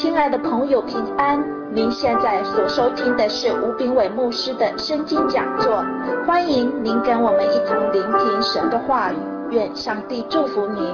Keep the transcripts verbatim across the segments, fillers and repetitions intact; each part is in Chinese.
亲爱的朋友，平安！您现在所收听的是吴炳伟牧师的圣经讲座，欢迎您跟我们一同聆听神的话语，愿上帝祝福您。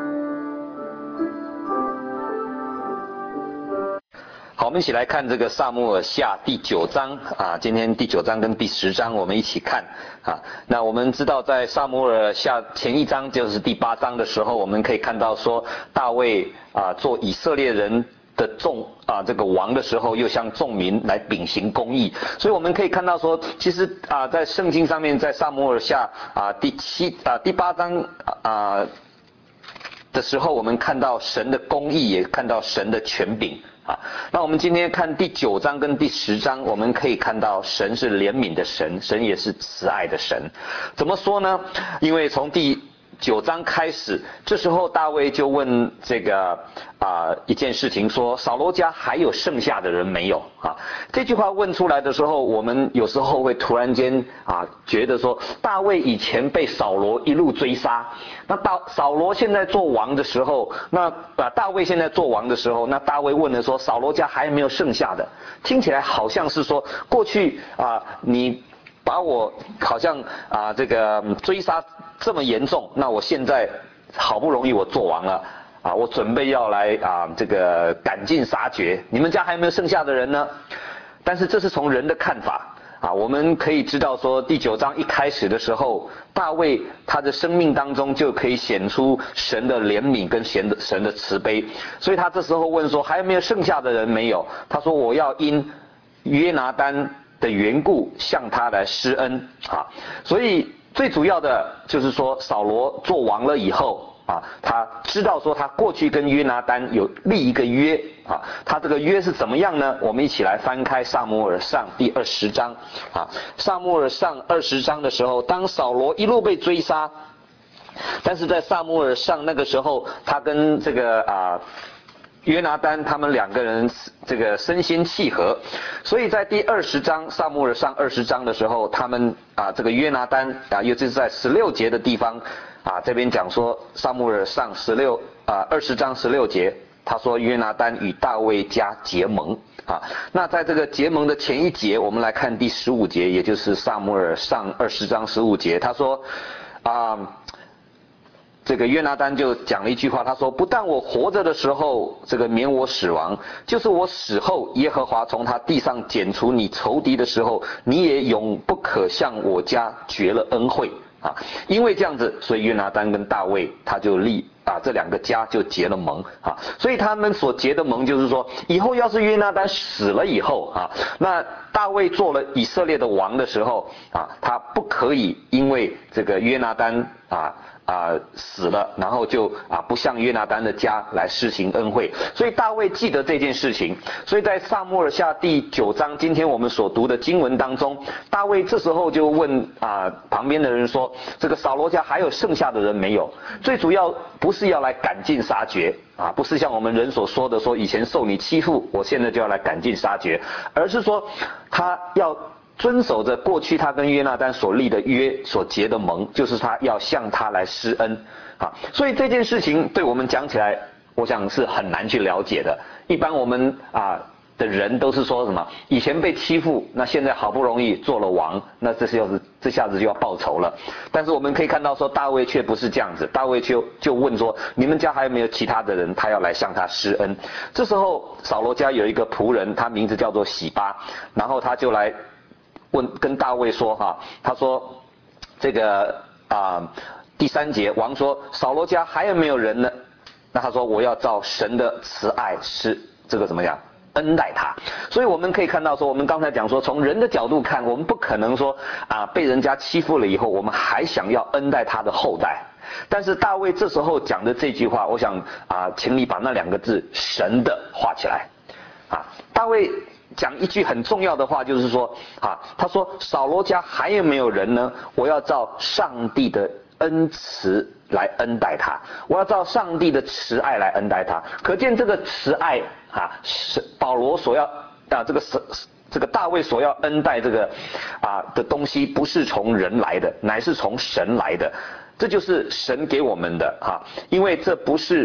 好，我们一起来看这个撒母耳下第九章啊，今天第九章跟第十章我们一起看啊。那我们知道在撒母耳下前一章就是第八章的时候，我们可以看到说大卫啊做以色列人的众啊这个王的时候，又向众民来秉行公义，所以我们可以看到说，其实啊在圣经上面，在撒母耳下啊第七啊第八章啊的时候，我们看到神的公义，也看到神的权柄。啊，那我们今天看第九章跟第十章，我们可以看到神是怜悯的神，神也是慈爱的神。怎么说呢？因为从第九章开始，这时候大卫就问这个啊、呃、一件事情，说扫罗家还有剩下的人没有啊？这句话问出来的时候，我们有时候会突然间啊觉得说，大卫以前被扫罗一路追杀，那大扫罗现在做王的时候，那啊大卫现在做王的时候，那大卫问了说，扫罗家还有没有剩下的？听起来好像是说过去啊你把我好像啊这个追杀这么严重，那我现在好不容易我做王了啊，我准备要来啊这个赶尽杀绝，你们家还有没有剩下的人呢？但是这是从人的看法啊，我们可以知道说第九章一开始的时候，大卫他的生命当中就可以显出神的怜悯跟神的神的慈悲，所以他这时候问说还有没有剩下的人没有？他说我要因约拿单的缘故向他来施恩啊，所以最主要的就是说扫罗做王了以后啊，他知道说他过去跟约拿单有立一个约啊，他这个约是怎么样呢？我们一起来翻开撒母耳上第二十章啊，撒母耳上二十章的时候，当扫罗一路被追杀，但是在撒母耳上那个时候，他跟这个啊约拿单他们两个人这个身心契合，所以在第二十章撒母耳上二十章的时候，他们啊这个约拿单啊，尤其是在十六节的地方啊，这边讲说撒母耳上十六啊二十章十六节，他说约拿单与大卫家结盟啊。那在这个结盟的前一节，我们来看第十五节，也就是撒母耳上二十章十五节，他说啊。这个约拿单就讲了一句话，他说不但我活着的时候这个免我死亡，就是我死后耶和华从他地上剪除你仇敌的时候，你也永不可向我家绝了恩惠啊。因为这样子，所以约拿单跟大卫他就立啊这两个家就结了盟啊，所以他们所结的盟就是说，以后要是约拿单死了以后啊，那大卫做了以色列的王的时候啊，他不可以因为这个约拿单啊啊死了，然后就啊不向约拿单的家来施行恩惠，所以大卫记得这件事情，所以在撒母耳下第九章，今天我们所读的经文当中，大卫这时候就问啊旁边的人说，这个扫罗家还有剩下的人没有？最主要不是要来赶尽杀绝啊，不是像我们人所说的说以前受你欺负，我现在就要来赶尽杀绝，而是说他要遵守着过去他跟约拿单所立的约所结的盟，就是他要向他来施恩啊。所以这件事情对我们讲起来，我想是很难去了解的。一般我们啊的人都是说什么，以前被欺负，那现在好不容易做了王，那这是这下子就要报仇了。但是我们可以看到说，大卫却不是这样子，大卫就就问说，你们家还有没有其他的人，他要来向他施恩？这时候扫罗家有一个仆人，他名字叫做洗巴，然后他就来问跟大卫说哈，他说这个啊第三节，王说扫罗家还有没有人呢？那他说我要照神的慈爱是这个怎么样恩待他。所以我们可以看到说，我们刚才讲说，从人的角度看，我们不可能说啊被人家欺负了以后，我们还想要恩待他的后代。但是大卫这时候讲的这句话，我想啊，请你把那两个字神的画起来啊。大卫讲一句很重要的话，就是说啊，他说扫罗家还有没有人呢？我要照上帝的恩慈来恩待他，我要照上帝的慈爱来恩待他。可见这个慈爱啊，是保罗所要啊，这个是这个大卫所要恩待这个啊的东西，不是从人来的，乃是从神来的。这就是神给我们的哈、啊，因为这不是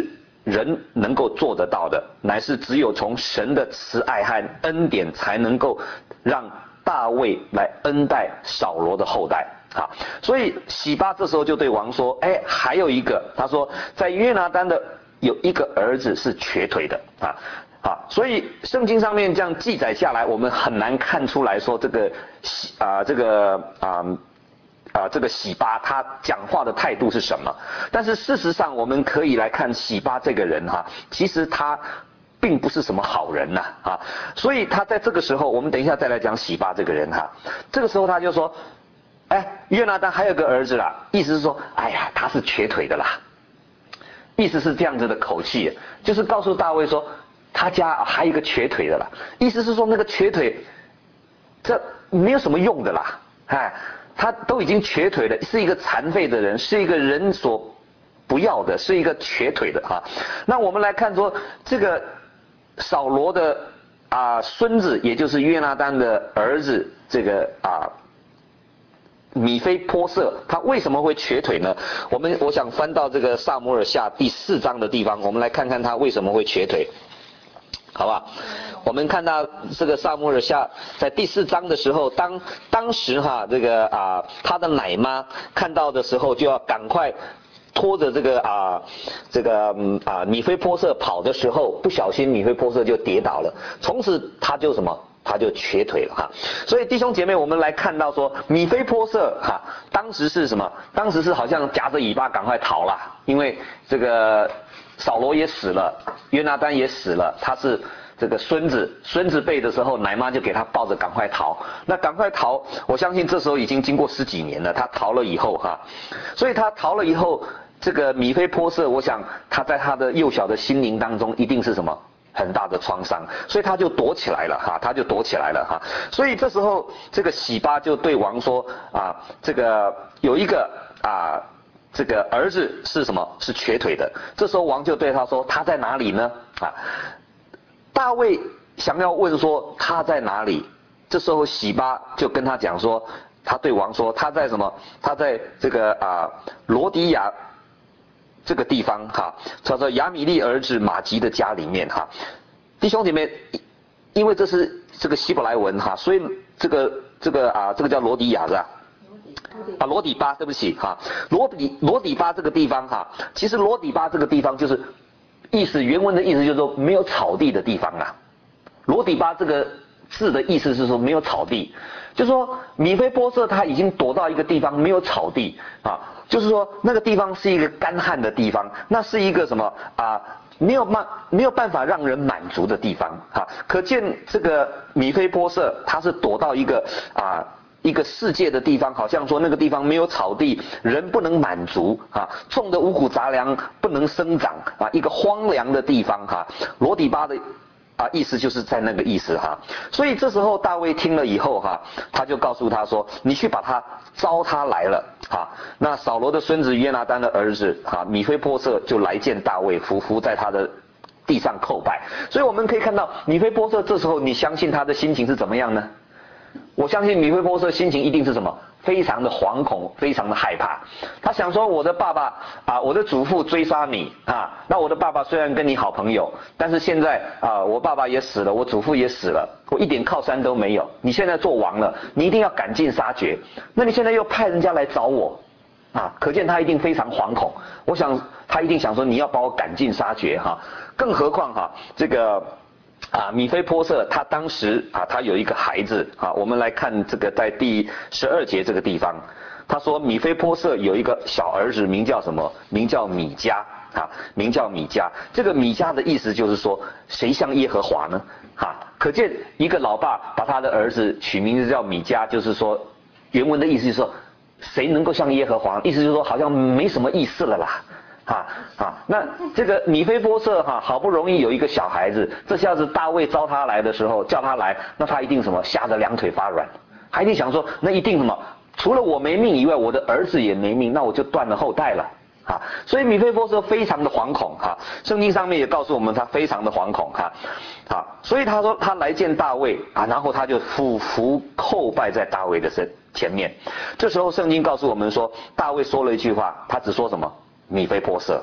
人能够做得到的，乃是只有从神的慈爱和恩典才能够让大卫来恩待扫罗的后代啊。所以洗巴这时候就对王说，哎，还有一个，他说在约拿单的有一个儿子是瘸腿的啊。啊，所以圣经上面这样记载下来，我们很难看出来说这个洗啊、呃、这个啊啊这个洗巴他讲话的态度是什么。但是事实上我们可以来看洗巴这个人哈，其实他并不是什么好人呐 啊, 啊，所以他在这个时候，我们等一下再来讲洗巴这个人哈。这个时候他就说，哎，约拿单还有个儿子啦，意思是说，哎呀，他是瘸腿的啦，意思是这样子的口气，就是告诉大卫说。他家还有一个瘸腿的啦，意思是说那个瘸腿，这没有什么用的啦，哎，他都已经瘸腿了，是一个残废的人，是一个人所不要的，是一个瘸腿的哈。那我们来看说，这个扫罗的啊孙子，也就是约拿单的儿子，这个啊米非波设，他为什么会瘸腿呢？我们我想翻到这个撒母耳下第四章的地方，我们来看看他为什么会瘸腿。好吧，我们看到这个撒母耳下在第四章的时候，当当时哈这个啊他的奶妈看到的时候，就要赶快拖着这个啊这个嗯啊米非波设跑的时候，不小心米非波设就跌倒了，从此他就什么？他就瘸腿了哈。所以弟兄姐妹，我们来看到说米非波设哈，当时是什么？当时是好像夹着尾巴赶快逃啦，因为这个。扫罗也死了，约拿单也死了，他是这个孙子，孙子辈的时候，奶妈就给他抱着赶快逃。那赶快逃，我相信这时候已经经过十几年了。他逃了以后哈，所以他逃了以后，这个米非波设，我想他在他的幼小的心灵当中一定是什么很大的创伤，所以他就躲起来了哈，他就躲起来了哈。所以这时候这个洗巴就对王说啊，这个有一个啊。这个儿子是什么？是瘸腿的。这时候王就对他说：“他在哪里呢？”啊，大卫想要问说他在哪里。这时候洗巴就跟他讲说，他对王说他在什么？他在这个啊罗迪亚这个地方哈，叫做亚米利儿子马吉的家里面哈。弟兄姐妹，因为这是这个希伯来文哈，所以这个这个啊这个叫罗迪亚是吧？啊，罗底巴，对不起哈，罗底罗底巴这个地方哈，其实罗底巴这个地方就是意思原文的意思就是说没有草地的地方啊。罗底巴这个字的意思是说没有草地，就是说米非波设他已经躲到一个地方没有草地啊，就是说那个地方是一个干旱的地方，那是一个什么啊？没有办没有办法让人满足的地方啊，可见这个米非波设他是躲到一个啊。一个世界的地方，好像说那个地方没有草地，人不能满足啊，种的五谷杂粮不能生长啊，一个荒凉的地方哈。罗底巴的啊意思就是在那个意思哈。所以这时候大卫听了以后哈，他就告诉他说：“你去把他招他来了啊。”那扫罗的孙子约拿单的儿子哈米非波设就来见大卫，伏伏在他的地上叩拜。所以我们可以看到米非波设这时候，你相信他的心情是怎么样呢？我相信米非波设心情一定是什么？非常的惶恐，非常的害怕。他想说，我的爸爸啊，我的祖父追杀你啊，那我的爸爸虽然跟你好朋友，但是现在啊，我爸爸也死了，我祖父也死了，我一点靠山都没有。你现在做王了，你一定要赶尽杀绝。那你现在又派人家来找我，啊，可见他一定非常惶恐。我想他一定想说，你要把我赶尽杀绝哈。更何况哈，这个。啊，米非波设他当时啊，他有一个孩子啊，我们来看这个在第十二节这个地方，他说米非波设有一个小儿子，名叫什么？名叫米迦啊，名叫米迦。这个米迦的意思就是说，谁像耶和华呢？哈，可见一个老爸把他的儿子取名字叫米迦，就是说原文的意思就是说，谁能够像耶和华？意思就是说好像没什么意思了啦。啊啊，那这个米非波设哈，好不容易有一个小孩子，这下子大卫招他来的时候，叫他来，那他一定什么，吓得两腿发软，他一定想说，那一定什么，除了我没命以外，我的儿子也没命，那我就断了后代了啊。所以米非波设非常的惶恐哈，圣经上面也告诉我们他非常的惶恐哈，啊，所以他说他来见大卫啊，然后他就俯伏叩拜在大卫的身前面。这时候圣经告诉我们说，大卫说了一句话，他只说什么？米非波设，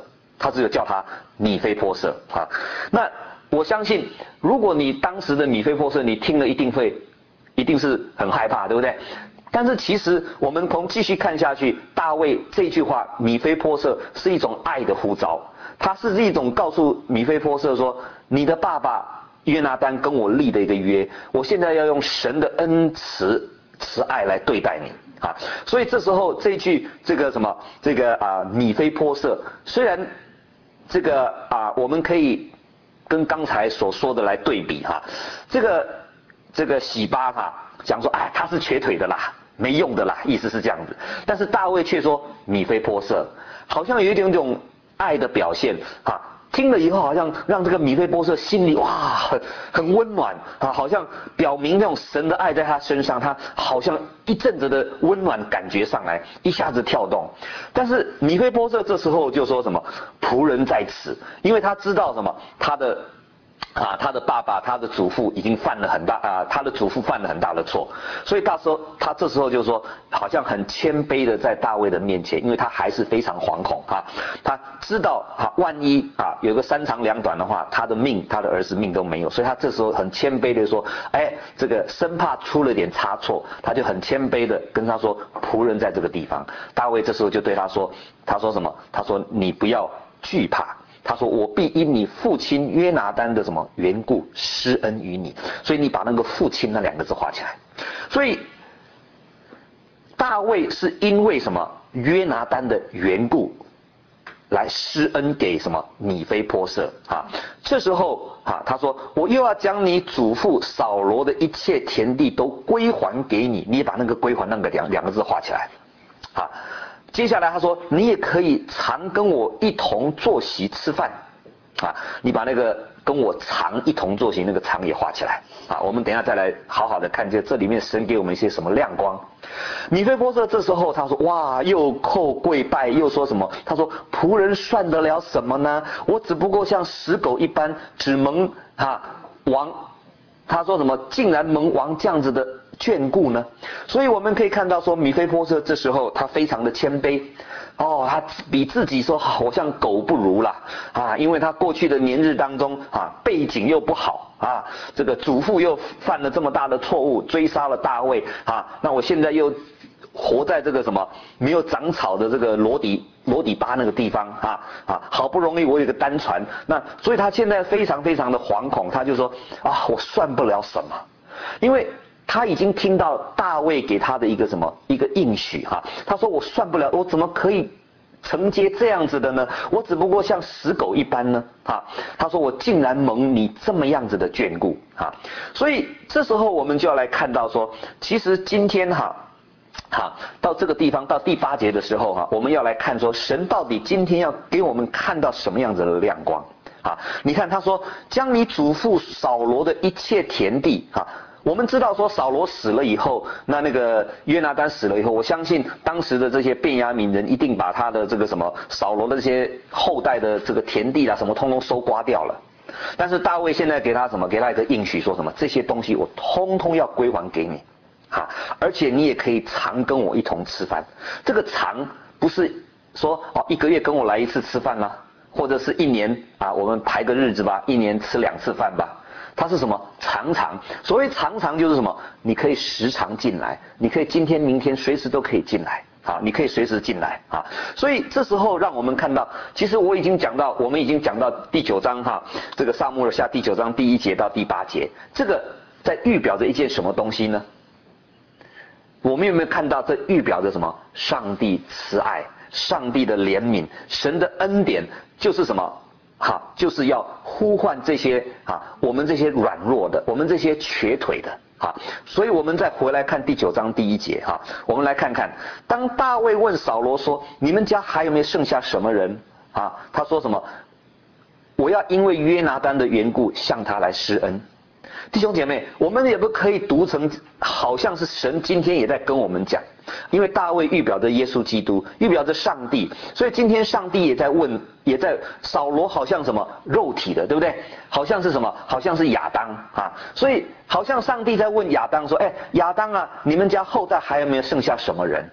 他只有叫他米非波设啊。那我相信，如果你当时的米非波设，你听了一定会，一定是很害怕，对不对？但是其实我们从继续看下去，大卫这句话米非波设是一种爱的呼召，它是一种告诉米非波设说，你的爸爸约拿单跟我立的一个约，我现在要用神的恩慈慈爱来对待你啊。所以这时候这一句这个什么这个啊米非波设，虽然这个啊我们可以跟刚才所说的来对比哈、啊，这个这个洗巴哈讲说，哎他是瘸腿的啦，没用的啦，意思是这样子。但是大卫却说米非波设，好像有一点种爱的表现啊。听了以后，好像让这个米非波设心里哇很很温暖啊，好像表明那种神的爱在他身上，他好像一阵子的温暖感觉上来，一下子跳动。但是米非波设这时候就说什么仆人在此，因为他知道什么他的。啊，他的爸爸、他的祖父已经犯了很大啊，他的祖父犯了很大的错，所以到时候他这时候就说，好像很谦卑的在大卫的面前，因为他还是非常惶恐啊，他知道啊，万一啊有个三长两短的话，他的命、他的儿子命都没有，所以他这时候很谦卑的说，哎，这个生怕出了点差错，他就很谦卑的跟他说，仆人在这个地方。大卫这时候就对他说，他说什么？他说你不要惧怕。他说我必因你父亲约拿单的什么缘故施恩于你，所以你把那个父亲那两个字画起来。所以大卫是因为什么约拿单的缘故来施恩给什么米非波设啊。这时候啊，他说我又要将你祖父扫罗的一切田地都归还给你，你把那个归还那个两两个字画起来啊。接下来他说你也可以常跟我一同坐席吃饭啊，你把那个跟我常一同坐席那个常也画起来啊。我们等一下再来好好的看这这里面神给我们一些什么亮光。米非波设这时候他说哇，又叩跪拜，又说什么？他说仆人算得了什么呢？我只不过像死狗一般，只蒙啊王，他说什么竟然蒙王这样子的眷顾呢？所以我们可以看到说米非波设这时候他非常的谦卑哦，他比自己说我像狗不如啦啊，因为他过去的年日当中啊背景又不好啊，这个祖父又犯了这么大的错误，追杀了大卫啊，那我现在又活在这个什么没有长草的这个罗底罗底巴那个地方啊啊，好不容易我有个单传，那所以他现在非常非常的惶恐，他就说啊我算不了什么，因为他已经听到大卫给他的一个什么一个应许哈、啊，他说我算不了，我怎么可以承接这样子的呢？我只不过像死狗一般呢啊！他说我竟然蒙你这么样子的眷顾啊！所以这时候我们就要来看到说，其实今天哈。好，到这个地方到第八节的时候哈，我们要来看说神到底今天要给我们看到什么样子的亮光啊？你看他说将你祖父扫罗的一切田地啊。我们知道说扫罗死了以后，那那个约拿单死了以后，我相信当时的这些便雅悯人一定把他的这个什么扫罗的这些后代的这个田地啦什么通通收刮掉了。但是大卫现在给他什么？给他一个应许，说什么这些东西我通通要归还给你。啊，而且你也可以常跟我一同吃饭。这个常不是说哦一个月跟我来一次吃饭啦，或者是一年啊我们排个日子吧，一年吃两次饭吧。它是什么？常常。所谓常常就是什么？你可以时常进来，你可以今天明天随时都可以进来。啊，你可以随时进来啊。所以这时候让我们看到，其实我已经讲到，我们已经讲到第九章哈，这个撒母耳下第九章第一节到第八节，这个在预表着一件什么东西呢？我们有没有看到这预表着什么？上帝慈爱，上帝的怜悯，神的恩典就是什么？哈，就是要呼唤这些啊，我们这些软弱的，我们这些瘸腿的啊。所以我们再回来看第九章第一节哈，我们来看看，当大卫问扫罗说：“你们家还有没有剩下什么人？”啊，他说什么？我要因为约拿单的缘故向他来施恩。弟兄姐妹，我们也不可以读成好像是神今天也在跟我们讲，因为大卫预表着耶稣基督，预表着上帝，所以今天上帝也在问，也在扫罗好像什么肉体的，对不对？好像是什么？好像是亚当啊，所以好像上帝在问亚当说：“哎，亚当啊，你们家后代还有没有剩下什么人？”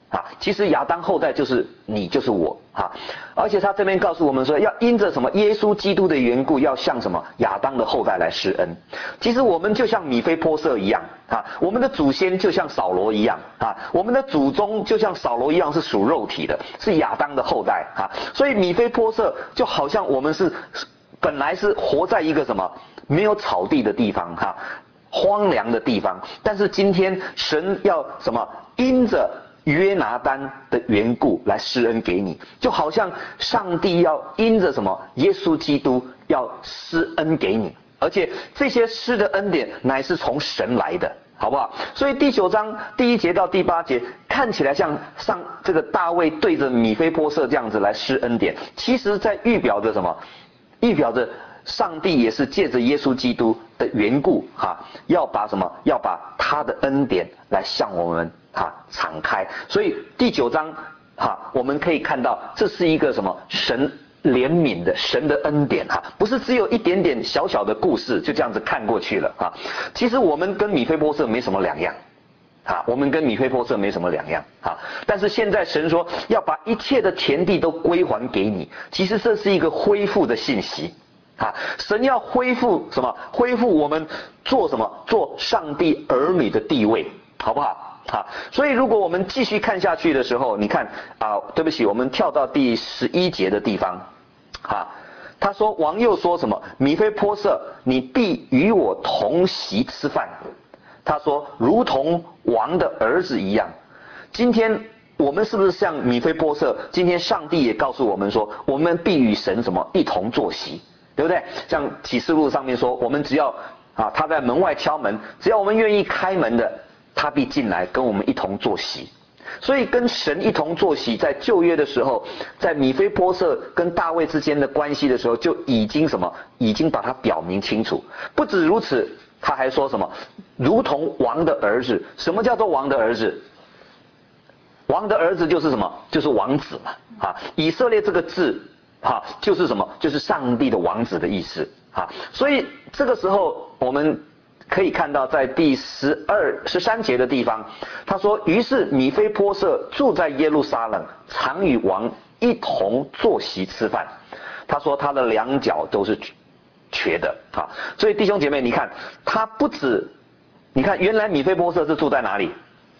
啊，其实亚当后代就是你，就是我啊，而且他这边告诉我们说，要因着什么耶稣基督的缘故，要向什么亚当的后代来施恩。其实我们就像米非波设一样啊，我们的祖先就像扫罗一样啊，我们的祖宗就像扫罗一样是属肉体的，是亚当的后代啊，所以米非波设就好像我们是本来是活在一个什么没有草地的地方哈、啊，荒凉的地方，但是今天神要什么因着约拿单的缘故来施恩给你，就好像上帝要因着什么耶稣基督要施恩给你，而且这些施的恩典乃是从神来的，好不好？所以第九章第一节到第八节看起来像上这个大卫对着米非波设这样子来施恩典，其实在预表着什么？预表着上帝也是借着耶稣基督的缘故哈，要把什么？要把他的恩典来向我们哈敞开。所以第九章哈，我们可以看到这是一个什么？神怜悯的神的恩典哈，不是只有一点点小小的故事就这样子看过去了哈。其实我们跟米非波设没什么两样。啊，我们跟米非波设没什么两样啊，但是现在神说要把一切的田地都归还给你，其实这是一个恢复的信息啊，神要恢复什么？恢复我们做什么？做上帝儿女的地位，好不好？啊，所以如果我们继续看下去的时候，你看啊，对不起，我们跳到第十一节的地方，啊，他说王又说什么？米非波设，你必与我同席吃饭。他说如同王的儿子一样。今天我们是不是像米非波设？今天上帝也告诉我们说，我们必与神什么一同坐席，对不对？像启示录上面说，我们只要啊他在门外敲门，只要我们愿意开门的，他必进来跟我们一同坐席。所以跟神一同坐席，在旧约的时候，在米非波设跟大卫之间的关系的时候，就已经什么？已经把它表明清楚。不止如此，他还说什么？如同王的儿子。什么叫做王的儿子？王的儿子就是什么？就是王子嘛。啊，以色列这个字，哈、啊，就是什么？就是上帝的王子的意思。啊，所以这个时候我们可以看到，在第十二、十三节的地方，他说：“于是米非波设住在耶路撒冷，常与王一同坐席吃饭。”他说他的两脚都是瘸的啊，所以弟兄姐妹，你看他不止，你看原来米非波设是住在哪里？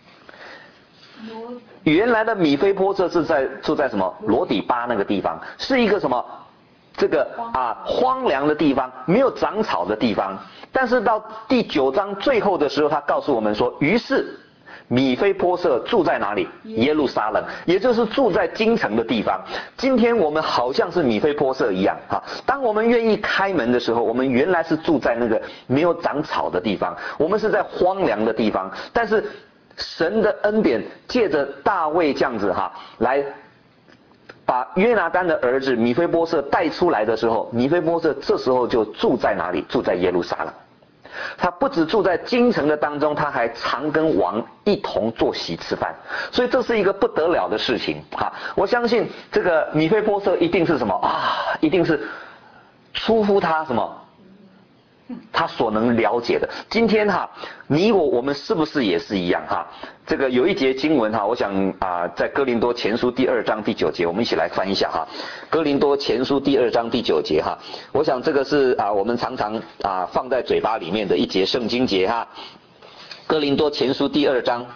原来的米非波设是在住在什么罗底巴那个地方，是一个什么这个啊荒凉的地方，没有长草的地方。但是到第九章最后的时候，他告诉我们说，于是米非波设住在哪里？耶路撒冷，也就是住在京城的地方。今天我们好像是米非波设一样啊，当我们愿意开门的时候，我们原来是住在那个没有长草的地方，我们是在荒凉的地方，但是神的恩典借着大卫这样子哈、啊、来把约拿单的儿子米非波设带出来的时候，米非波设这时候就住在哪里？住在耶路撒冷。他不只住在京城的当中，他还常跟王一同坐席吃饭，所以这是一个不得了的事情哈。我相信这个米非波设一定是什么啊？一定是出乎他什么？他所能了解的。今天哈，你我我们是不是也是一样哈？这个有一节经文哈，我想啊，在哥林多前书第二章第九节，我们一起来翻一下哈。哥林多前书第二章第九节哈，我想这个是啊，我们常常啊放在嘴巴里面的一节圣经节哈。哥林多前书第二章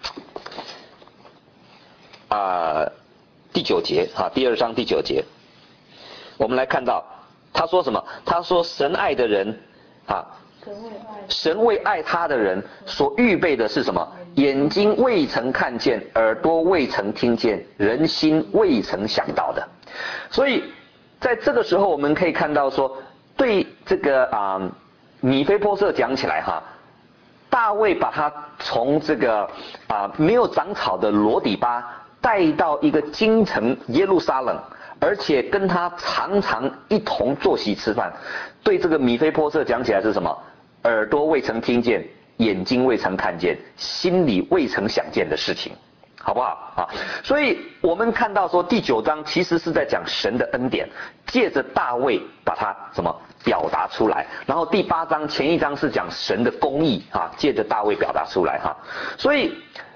啊第九节哈，第二章第九节，我们来看到他说什么？他说神爱的人。啊，神为爱他的人所预备的是什么？眼睛未曾看见，耳朵未曾听见，人心未曾想到的。所以在这个时候，我们可以看到说，对这个啊米非波设讲起来哈，大卫把他从这个啊没有长草的罗底巴带到一个京城耶路撒冷。而且跟他常常一同坐席吃饭，对这个米非波设讲起来是什么？耳朵未曾听见，眼睛未曾看见，心里未曾想见的事情，好不好啊？所以我们看到说第九章其实是在讲神的恩典，借着大卫把它什么表达出来，然后第八章前一章是讲神的公义啊，借着大卫表达出来哈。所以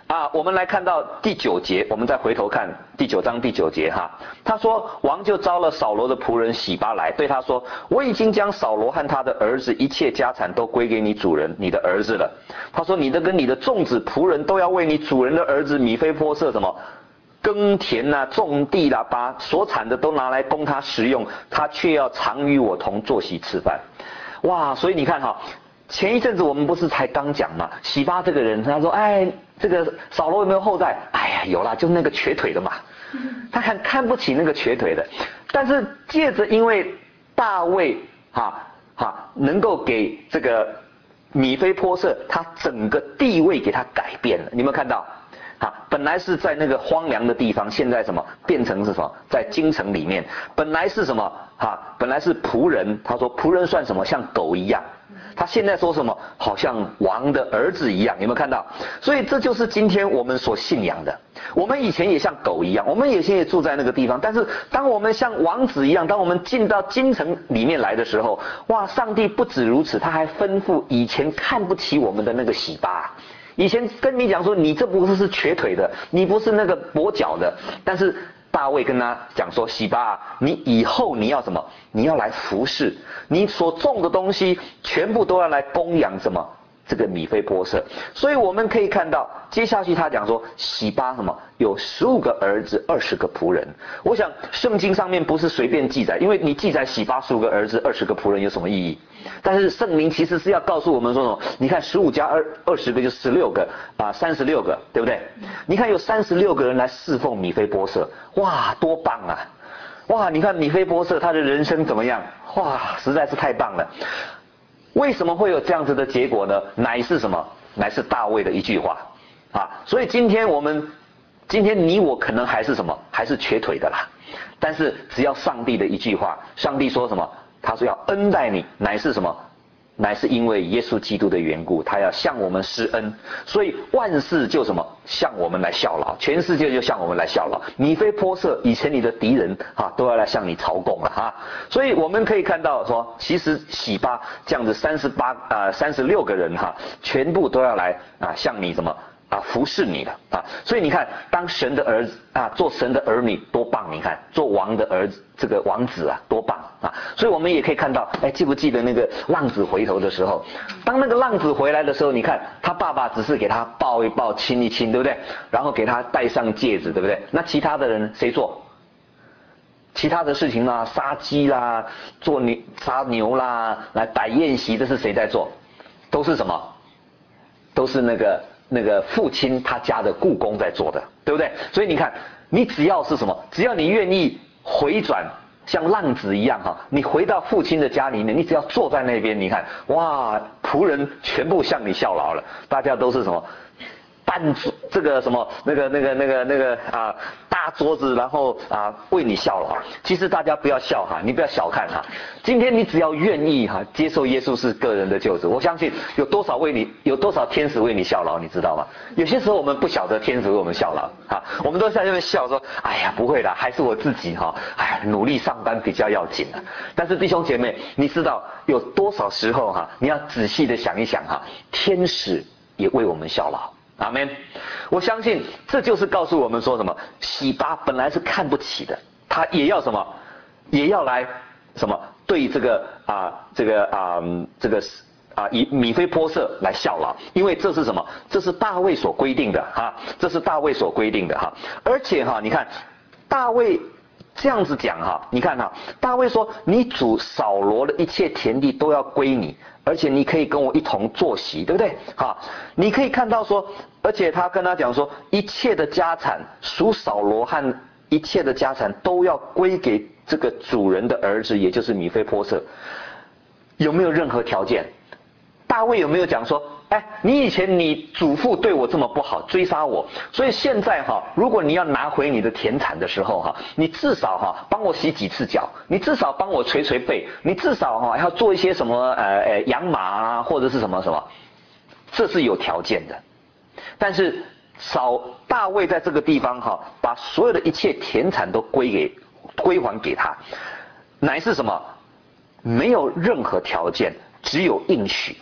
啊，我们来看到第九节，我们再回头看第九章第九节哈。他说，王就招了扫罗的仆人洗巴来，对他说：我已经将扫罗和他的儿子一切家产都归给你主人，你的儿子了。他说，你的跟你的众子仆人都要为你主人的儿子米非波设什么耕田啦、啊、种地啦、啊，把所产的都拿来供他食用，他却要常与我同坐席吃饭。哇，所以你看哈。前一阵子我们不是才刚讲嘛，洗巴这个人，他说，哎，这个扫罗有没有后代？哎呀，有啦，就那个瘸腿的嘛。他很看不起那个瘸腿的，但是借着因为大卫哈哈能够给这个米非波设，他整个地位给他改变了。你有没有看到？啊，本来是在那个荒凉的地方，现在什么变成是什么？在京城里面，本来是什么？哈，本来是仆人，他说仆人算什么？像狗一样。他现在说什么？好像王的儿子一样，有没有看到？所以这就是今天我们所信仰的。我们以前也像狗一样，我们以前也住在那个地方，但是当我们像王子一样，当我们进到京城里面来的时候，哇，上帝不止如此，他还吩咐以前看不起我们的那个洗巴。以前跟你讲说，你这不是瘸腿的，你不是那个跛脚的，但是大卫跟他讲说，洗巴，你以后你要什么？你要来服侍，你所种的东西全部都要来供养什么？这个米非波设。所以我们可以看到，接下去他讲说，洗巴什么？有十五个儿子，二十个仆人。我想圣经上面不是随便记载，因为你记载洗巴十五个儿子，二十个仆人有什么意义？但是圣灵其实是要告诉我们说什么？你看十五加二二十个就十六个啊，三十六个，对不对？你看有三十六个人来侍奉米非波设，哇，多棒啊！哇，你看米非波设他的人生怎么样？哇，实在是太棒了。为什么会有这样子的结果呢？乃是什么？乃是大卫的一句话啊！所以今天我们，今天你我可能还是什么？还是瘸腿的啦。但是只要上帝的一句话，上帝说什么？他说要恩待你，乃是什么？乃是因为耶稣基督的缘故，他要向我们施恩，所以万事就什么向我们来效劳，全世界就向我们来效劳。米非波设以前你的敌人啊，都要来向你朝贡了哈。所以我们可以看到说，其实洗巴这样子三十八啊三十六个人哈，全部都要来啊向你什么啊服侍你的啊。所以你看，当神的儿子啊，做神的儿女多棒！你看，做王的儿子，这个王子啊，多棒啊！所以我们也可以看到，哎，记不记得那个浪子回头的时候？当那个浪子回来的时候，你看他爸爸只是给他抱一抱、亲一亲，对不对？然后给他戴上戒指，对不对？那其他的人谁做？其他的事情啦，杀鸡啦，做牛杀牛啦，来摆宴席，这是谁在做？都是什么？都是那个那个父亲他家的雇工在做的，对不对？所以你看，你只要是什么？只要你愿意回转。像浪子一样哈，你回到父亲的家里面，你只要坐在那边，你看，哇，仆人全部向你效劳了，大家都是什么，搬这个什么那个那个那个那个啊大桌子，然后啊为你效劳。其实大家不要笑哈，你不要小看哈，今天你只要愿意哈接受耶稣是个人的救主，我相信有多少为你有多少天使为你效劳，你知道吗？有些时候我们不晓得天使为我们效劳哈，我们都在那边笑说，哎呀不会啦，还是我自己哈，哎努力上班比较要紧啊。但是弟兄姐妹，你知道有多少时候哈，你要仔细的想一想哈，天使也为我们效劳。阿们，我相信这就是告诉我们说什么，洗巴本来是看不起的，他也要什么，也要来什么对这个啊这个啊这个啊以米非波设来效劳，因为这是什么？这是大卫所规定的哈，这是大卫所规定的哈，而且哈，你看大卫这样子讲哈，你看哈，大卫说你主扫罗的一切田地都要归你。而且你可以跟我一同坐席，对不对？哈，你可以看到说，而且他跟他讲说，一切的家产属扫罗和一切的家产都要归给这个主人的儿子，也就是米非波设。有没有任何条件？大卫有没有讲说，哎，你以前你祖父对我这么不好，追杀我，所以现在哈，如果你要拿回你的田产的时候哈，你至少哈帮我洗几次脚，你至少帮我捶捶背，你至少哈要做一些什么呃呃养马啊或者是什么什么，这是有条件的。但是扫大卫在这个地方哈，把所有的一切田产都归给归还给他，乃是什么？没有任何条件，只有应许。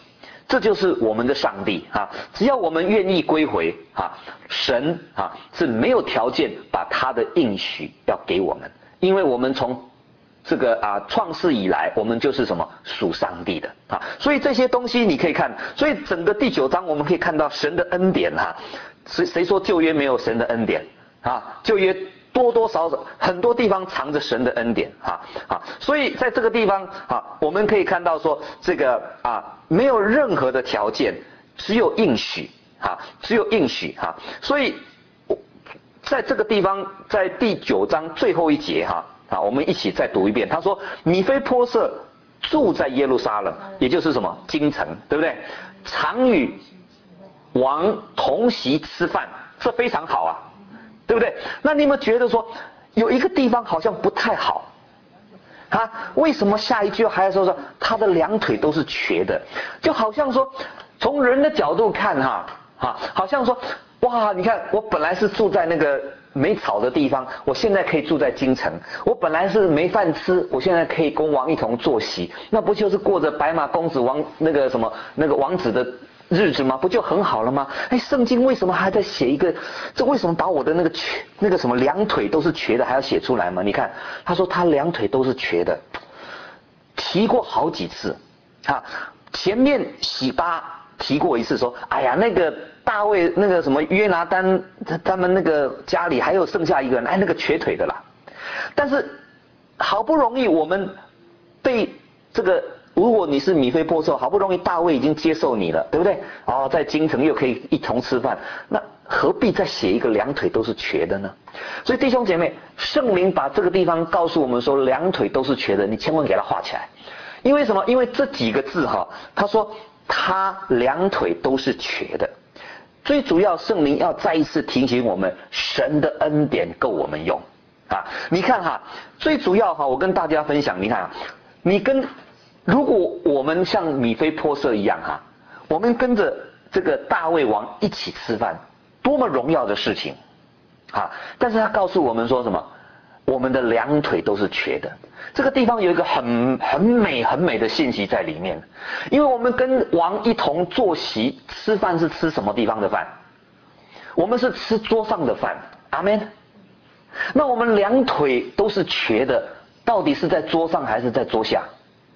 这就是我们的上帝啊！只要我们愿意归回啊，神啊是没有条件把他的应许要给我们，因为我们从这个啊创世以来，我们就是什么属上帝的啊，所以这些东西你可以看，所以整个第九章我们可以看到神的恩典哈、啊，谁谁说旧约没有神的恩典啊？旧约多多少少很多地方藏着神的恩典啊啊，所以在这个地方啊，我们可以看到说这个啊没有任何的条件，只有应许啊，只有应许哈、啊，所以在这个地方，在第九章最后一节哈啊，我们一起再读一遍。他说：米非波设住在耶路撒冷，也就是什么京城，对不对？常与王同席吃饭，这非常好啊。对不对？那你有没有觉得说有一个地方好像不太好啊？为什么下一句还要说说他的两腿都是瘸的？就好像说从人的角度看哈啊，好像说哇，你看我本来是住在那个没草的地方，我现在可以住在京城；我本来是没饭吃，我现在可以跟王一同坐席，那不就是过着白马公子王那个什么那个王子的日子吗？不就很好了吗？哎，圣经为什么还在写一个？这为什么把我的那个瘸那个什么两腿都是瘸的还要写出来吗？你看，他说他两腿都是瘸的，提过好几次啊。前面洗巴提过一次说，哎呀，那个大卫那个什么约拿单他他们那个家里还有剩下一个人，哎，那个瘸腿的啦。但是好不容易我们被这个。如果你是米非波设，好不容易大卫已经接受你了，对不对？哦，在京城又可以一同吃饭，那何必再写一个两腿都是瘸的呢？所以弟兄姐妹，圣灵把这个地方告诉我们说两腿都是瘸的，你千万给它画起来。因为什么？因为这几个字哈，他说他两腿都是瘸的。最主要圣灵要再一次提醒我们，神的恩典够我们用啊！你看哈，最主要哈，我跟大家分享，你看啊，你跟如果我们像米非波设一样哈，我们跟着这个大卫王一起吃饭，多么荣耀的事情啊！但是他告诉我们说什么？我们的两腿都是瘸的。这个地方有一个很很美很美的信息在里面，因为我们跟王一同坐席吃饭是吃什么地方的饭？我们是吃桌上的饭，阿们。那我们两腿都是瘸的，到底是在桌上还是在桌下？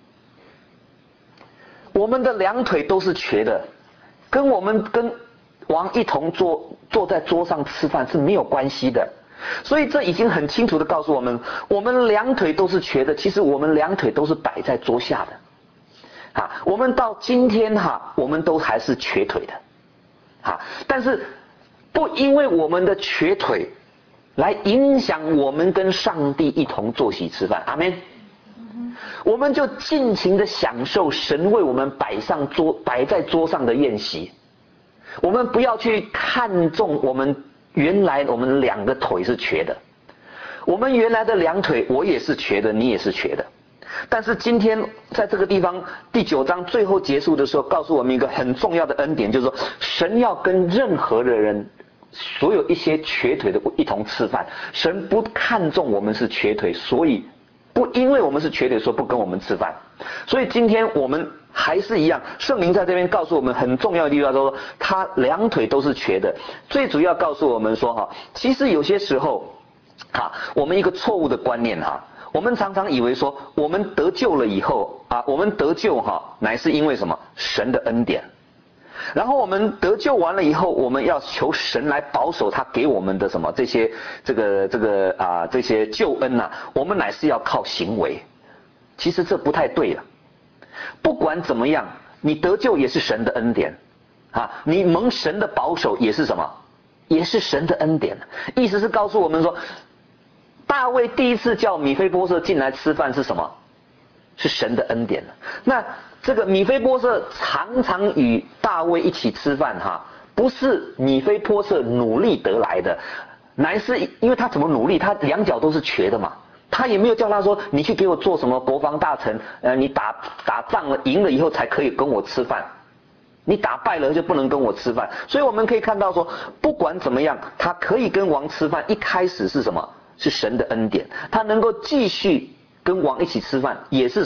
我们的两腿都是瘸的，跟我们跟王一同坐坐在桌上吃饭是没有关系的。所以这已经很清楚的告诉我们，我们两腿都是瘸的，其实我们两腿都是摆在桌下的。啊，我们到今天哈，我们都还是瘸腿的。啊，但是不因为我们的瘸腿来影响我们跟上帝一同坐席吃饭，阿们。我们就尽情的享受神为我们摆上桌摆在桌上的宴席。我们不要去看重我们原来我们两个腿是瘸的，我们原来的两腿我也是瘸的，你也是瘸的。但是今天在这个地方第九章最后结束的时候，告诉我们一个很重要的恩典，就是说神要跟任何的人，所有一些瘸腿的一同吃饭。神不看重我们是瘸腿，所以不因为我们是瘸腿说不跟我们吃饭。所以今天我们还是一样，圣灵在这边告诉我们很重要的地方，说他两腿都是瘸的。最主要告诉我们说哈，其实有些时候啊，我们一个错误的观念哈，我们常常以为说我们得救了以后啊，我们得救哈，乃是因为什么？神的恩典。然后我们得救完了以后，我们要求神来保守他给我们的什么这些这个这个啊这些救恩呐、啊，我们乃是要靠行为。其实这不太对了。不管怎么样，你得救也是神的恩典啊，你蒙神的保守也是什么？也是神的恩典。意思是告诉我们说，大卫第一次叫米非波设进来吃饭是什么？是神的恩典。那这个米非波设常常与大卫一起吃饭哈，不是米非波设努力得来的，乃是因为他怎么努力，他两脚都是瘸的嘛。他也没有叫他说你去给我做什么国防大臣，呃，你打打仗了赢了以后才可以跟我吃饭，你打败了就不能跟我吃饭。所以我们可以看到说，不管怎么样，他可以跟王吃饭，一开始是什么？是神的恩典。他能够继续跟王一起吃饭，也是什么？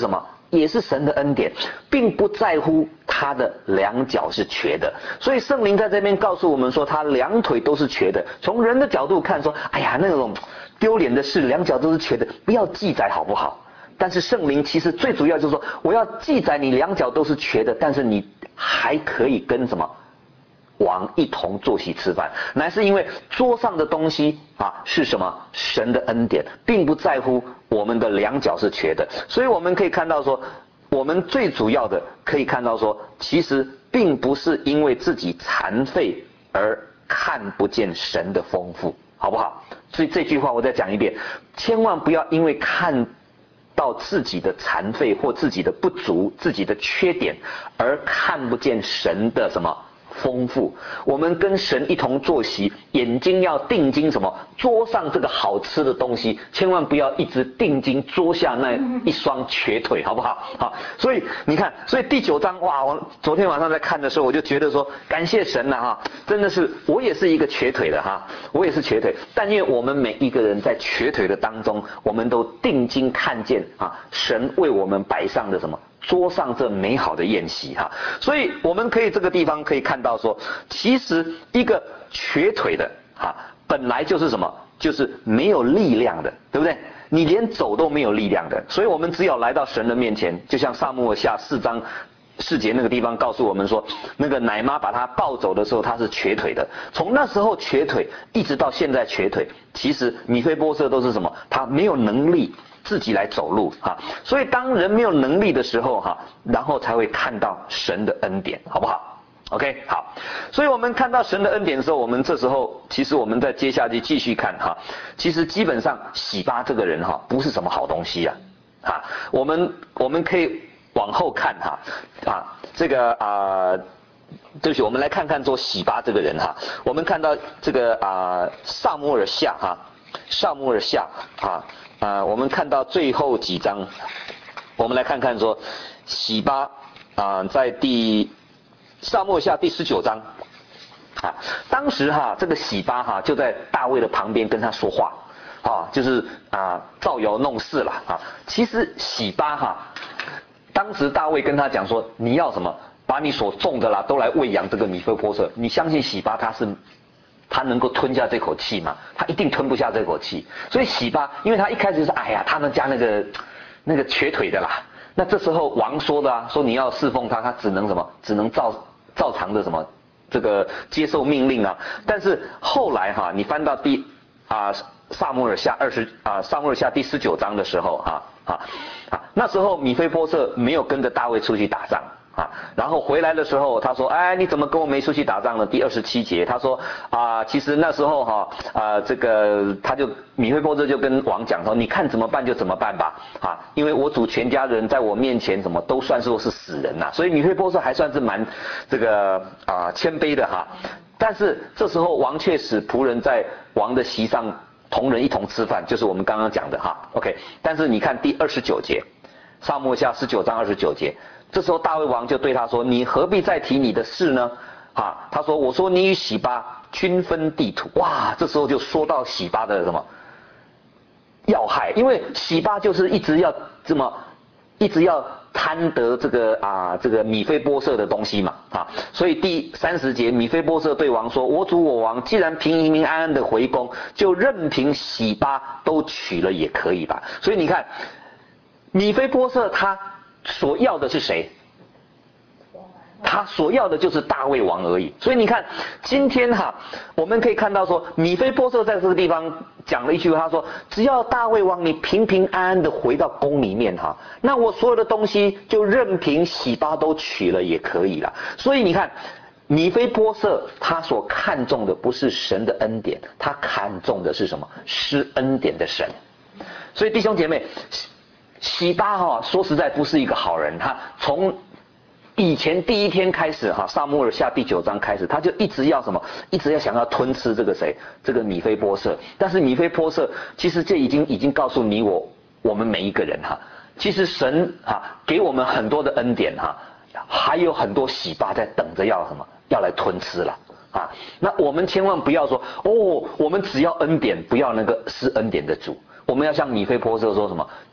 也是神的恩典，并不在乎他的两脚是瘸的。所以圣灵在这边告诉我们说，他两腿都是瘸的。从人的角度看说，哎呀，那种丢脸的事，两脚都是瘸的，不要记载好不好？但是圣灵其实最主要就是说，我要记载你两脚都是瘸的，但是你还可以跟什么王一同坐席吃饭，乃是因为桌上的东西啊是什么？神的恩典，并不在乎我们的两脚是瘸的。所以我们可以看到说，我们最主要的可以看到说，其实并不是因为自己残废而看不见神的丰富，好不好？所以这句话我再讲一遍，千万不要因为看到自己的残废或自己的不足、自己的缺点，而看不见神的什么丰富。我们跟神一同坐席，眼睛要定睛什么？桌上这个好吃的东西，千万不要一直定睛桌下那一双瘸腿，好不好？好，所以你看，所以第九章哇，我昨天晚上在看的时候，我就觉得说，感谢神呐、啊、哈，真的是我也是一个瘸腿的哈，我也是瘸腿，但因为我们每一个人在瘸腿的当中，我们都定睛看见啊，神为我们摆上的什么？桌上这美好的宴席哈，所以我们可以这个地方可以看到说，其实一个瘸腿的哈，本来就是什么，就是没有力量的，对不对？你连走都没有力量的，所以我们只有来到神的面前，就像撒母耳下四章四节那个地方告诉我们说，那个奶妈把他抱走的时候，他是瘸腿的，从那时候瘸腿一直到现在瘸腿，其实米非波设都是什么？他没有能力自己来走路哈，所以当人没有能力的时候哈，然后才会看到神的恩典，好不好 ？OK， 好，所以我们看到神的恩典的时候，我们这时候其实我们再接下去继续看哈，其实基本上洗巴这个人哈不是什么好东西啊，哈，我们我们可以往后看哈，啊，这个啊。呃对不起，我们来看看做洗巴这个人哈，我们看到这个啊撒母耳下哈，撒母耳下啊。啊，我们看到最后几章，我们来看看说，洗巴啊，在第撒母耳下第十九章，啊，当时哈这个洗巴哈就在大卫的旁边跟他说话，啊，就是啊造谣弄事了啊。其实洗巴哈，当时大卫跟他讲说，你要什么，把你所种的啦都来喂养这个米非波设，你相信洗巴他是？他能够吞下这口气吗？他一定吞不下这口气。所以洗巴，因为他一开始就是哎呀，他们家那个那个瘸腿的啦。那这时候王说的啊，说你要侍奉他，他只能什么？只能照照常的什么这个接受命令啊。但是后来哈、啊，你翻到第啊撒母耳下二十啊撒母耳下第十九章的时候哈啊啊，那时候米非波设没有跟着大卫出去打仗。啊，然后回来的时候，他说：“哎，你怎么跟我没出去打仗呢？”第二十七节，他说：“啊，其实那时候哈，啊，这个他就米非波设就跟王讲说，你看怎么办就怎么办吧，啊，因为我主全家人在我面前什么都算说是死人呐、啊，所以米非波设还算是蛮这个啊谦卑的哈。但是这时候王却使仆人在王的席上同人一同吃饭，就是我们刚刚讲的哈 ，OK。但是你看第二十九节，撒母耳下十九章二十九节。”这时候大卫王就对他说：“你何必再提你的事呢？”啊，他说：“我说你与洗巴均分地土。”哇，这时候就说到洗巴的什么要害，因为洗巴就是一直要这么一直要贪得这个啊这个米非波设的东西嘛啊，所以第三十节米非波设对王说：“我主我王，既然平平安安的回宫，就任凭洗巴都取了也可以吧。”所以你看，米非波设他。所要的是谁？他所要的就是大卫王而已。所以你看，今天哈，我们可以看到说，米非波设在这个地方讲了一句话，他说：“只要大卫王你平平安安的回到宫里面哈，那我所有的东西就任凭洗巴都取了也可以了。”所以你看，米非波设他所看重的不是神的恩典，他看重的是什么？施恩典的神。所以弟兄姐妹。洗巴哈，说实在不是一个好人。他从以前第一天开始哈，撒母耳下第九章开始，他就一直要什么，一直要想要吞吃这个谁，这个米非波设。但是米非波设其实这已经已经告诉你我我们每一个人哈，其实神哈给我们很多的恩典哈，还有很多洗巴在等着要什么，要来吞吃了啊。那我们千万不要说哦，我们只要恩典，不要那个施恩典的主。我们要像米非波设说什么？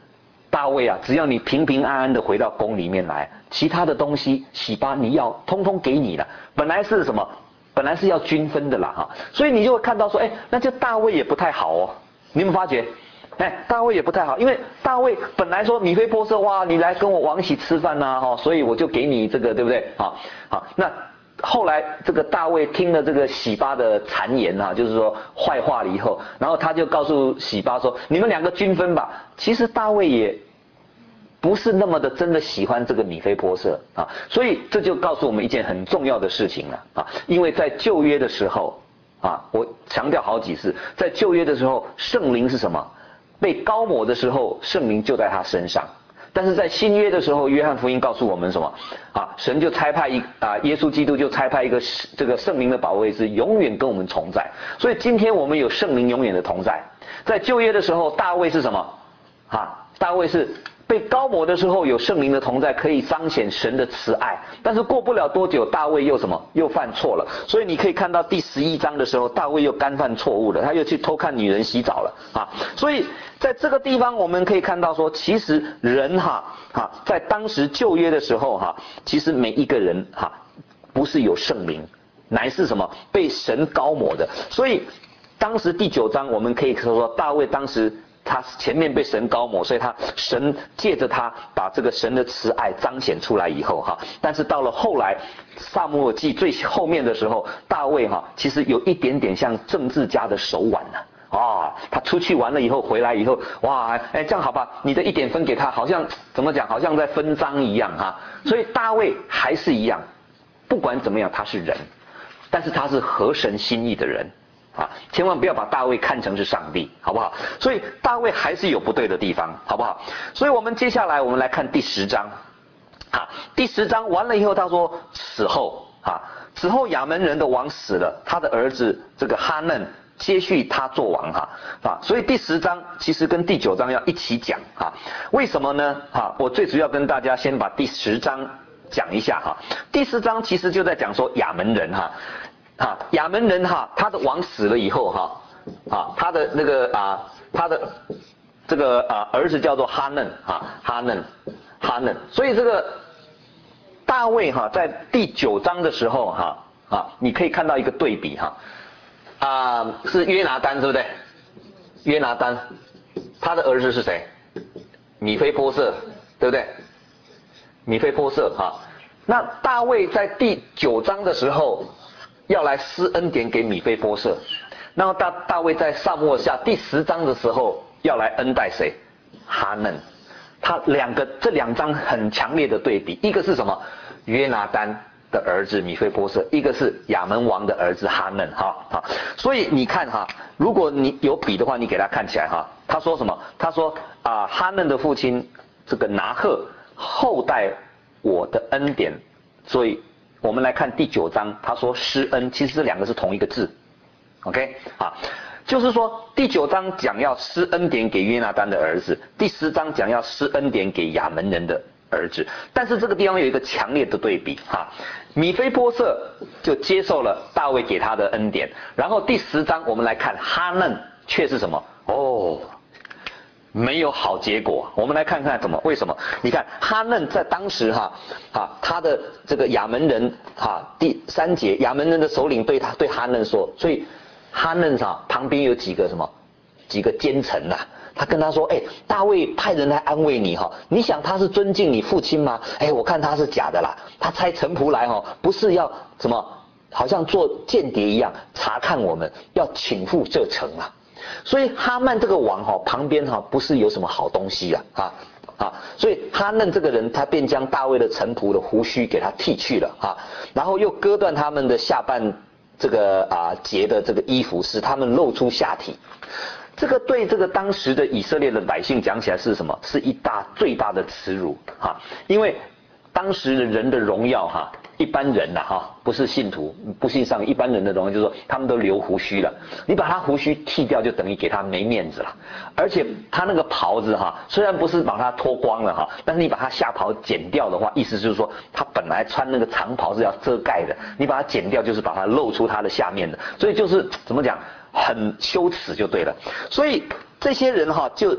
大卫啊，只要你平平安安的回到宫里面来，其他的东西洗巴你要通通给你了。本来是什么？本来是要均分的啦哈，所以你就会看到说，哎，那就大卫也不太好哦。你有没有发觉？哎，大卫也不太好，因为大卫本来说米非波设，哇，你来跟我王一起吃饭呐，哈，所以我就给你这个，对不对？好，好，那后来这个大卫听了这个洗巴的谗言啊，就是说坏话了以后，然后他就告诉洗巴说，你们两个均分吧。其实大卫也不是那么的真的喜欢这个米非波设啊，所以这就告诉我们一件很重要的事情了啊，因为在旧约的时候啊，我强调好几次，在旧约的时候，圣灵是什么？被高抹的时候，圣灵就在他身上。但是在新约的时候，约翰福音告诉我们什么？啊，神就差派一啊，耶稣基督就差派一个这个圣灵的保惠师，永远跟我们同在。所以今天我们有圣灵永远的同在。在旧约的时候，大卫是什么？啊，大卫是被高抹的时候，有圣灵的同在，可以彰显神的慈爱。但是过不了多久，大卫又什么？又犯错了。所以你可以看到第十一章的时候，大卫又干犯错误了，他又去偷看女人洗澡了啊。所以在这个地方，我们可以看到说，其实人哈哈，在当时旧约的时候哈，其实每一个人哈，不是有圣灵，乃是什么？被神高抹的。所以当时第九章，我们可以说大卫当时。他前面被神高抹，所以他神借着他把这个神的慈爱彰显出来以后哈，但是到了后来撒母耳记最后面的时候，大卫哈其实有一点点像政治家的手腕呢啊，他出去完了以后回来以后，哇，哎这样好吧，你的一点分给他，好像怎么讲，好像在分赃一样哈，所以大卫还是一样，不管怎么样他是人，但是他是合神心意的人。啊，千万不要把大卫看成是上帝，好不好？所以大卫还是有不对的地方，好不好？所以我们接下来我们来看第十章，啊，第十章完了以后，他说此后啊，此后亚门人的王死了，他的儿子这个哈嫩接续他做王哈啊，所以第十章其实跟第九章要一起讲啊，为什么呢？啊，我最主要跟大家先把第十章讲一下哈，第十章其实就在讲说亚门人哈。啊，亚门人哈，他的王死了以后哈，啊，他的那个啊，他的这个啊儿子叫做哈嫩啊，哈嫩，哈嫩，所以这个大卫哈，在第九章的时候哈，啊，你可以看到一个对比哈，啊，是约拿单对不对？约拿单，他的儿子是谁？米非波设，对不对？米非波设哈，那大卫在第九章的时候。要来施恩典给米非波设，然后大大卫在撒母耳下第十章的时候要来恩待谁？哈嫩，他两个这两章很强烈的对比，一个是什么？约拿单的儿子米非波设，一个是亚门王的儿子哈嫩，哈哈。所以你看哈，如果你有笔的话，你给他看起来哈。他说什么？他说啊，哈嫩的父亲这个拿鹤后代我的恩典，所以。我们来看第九章，他说施恩，其实这两个是同一个字 ，OK 啊，就是说第九章讲要施恩典给约拿单的儿子，第十章讲要施恩典给亚门人的儿子，但是这个地方有一个强烈的对比哈、啊，米非波设就接受了大卫给他的恩典，然后第十章我们来看哈嫩却是什么？哦。没有好结果，我们来看看怎么？为什么？你看哈嫩在当时哈，啊，他的这个亚门人哈，第三节亚门人的首领对他对哈嫩说，所以哈嫩哈旁边有几个什么？几个奸臣呐、啊，他跟他说，哎，大卫派人来安慰你哈，你想他是尊敬你父亲吗？哎，我看他是假的啦，他差臣仆来哈，不是要什么，好像做间谍一样查看我们，要倾覆这城啊。所以哈曼这个王哈旁边哈不是有什么好东西啊啊啊！所以哈嫩这个人他便将大卫的臣仆的胡须给他剃去了啊，然后又割断他们的下半这个啊节的这个衣服，使他们露出下体。这个对这个当时的以色列的百姓讲起来是什么？是一大最大的耻辱哈，因为当时的人的荣耀哈。一般人呐、啊、哈，不是信徒，不信上一般人的荣耀，就是说他们都留胡须了，你把他胡须剃掉，就等于给他没面子了。而且他那个袍子哈，虽然不是把他脱光了哈，但是你把他下袍剪掉的话，意思就是说他本来穿那个长袍是要遮盖的，你把它剪掉就是把它露出他的下面的，所以就是怎么讲，很羞耻就对了。所以这些人哈就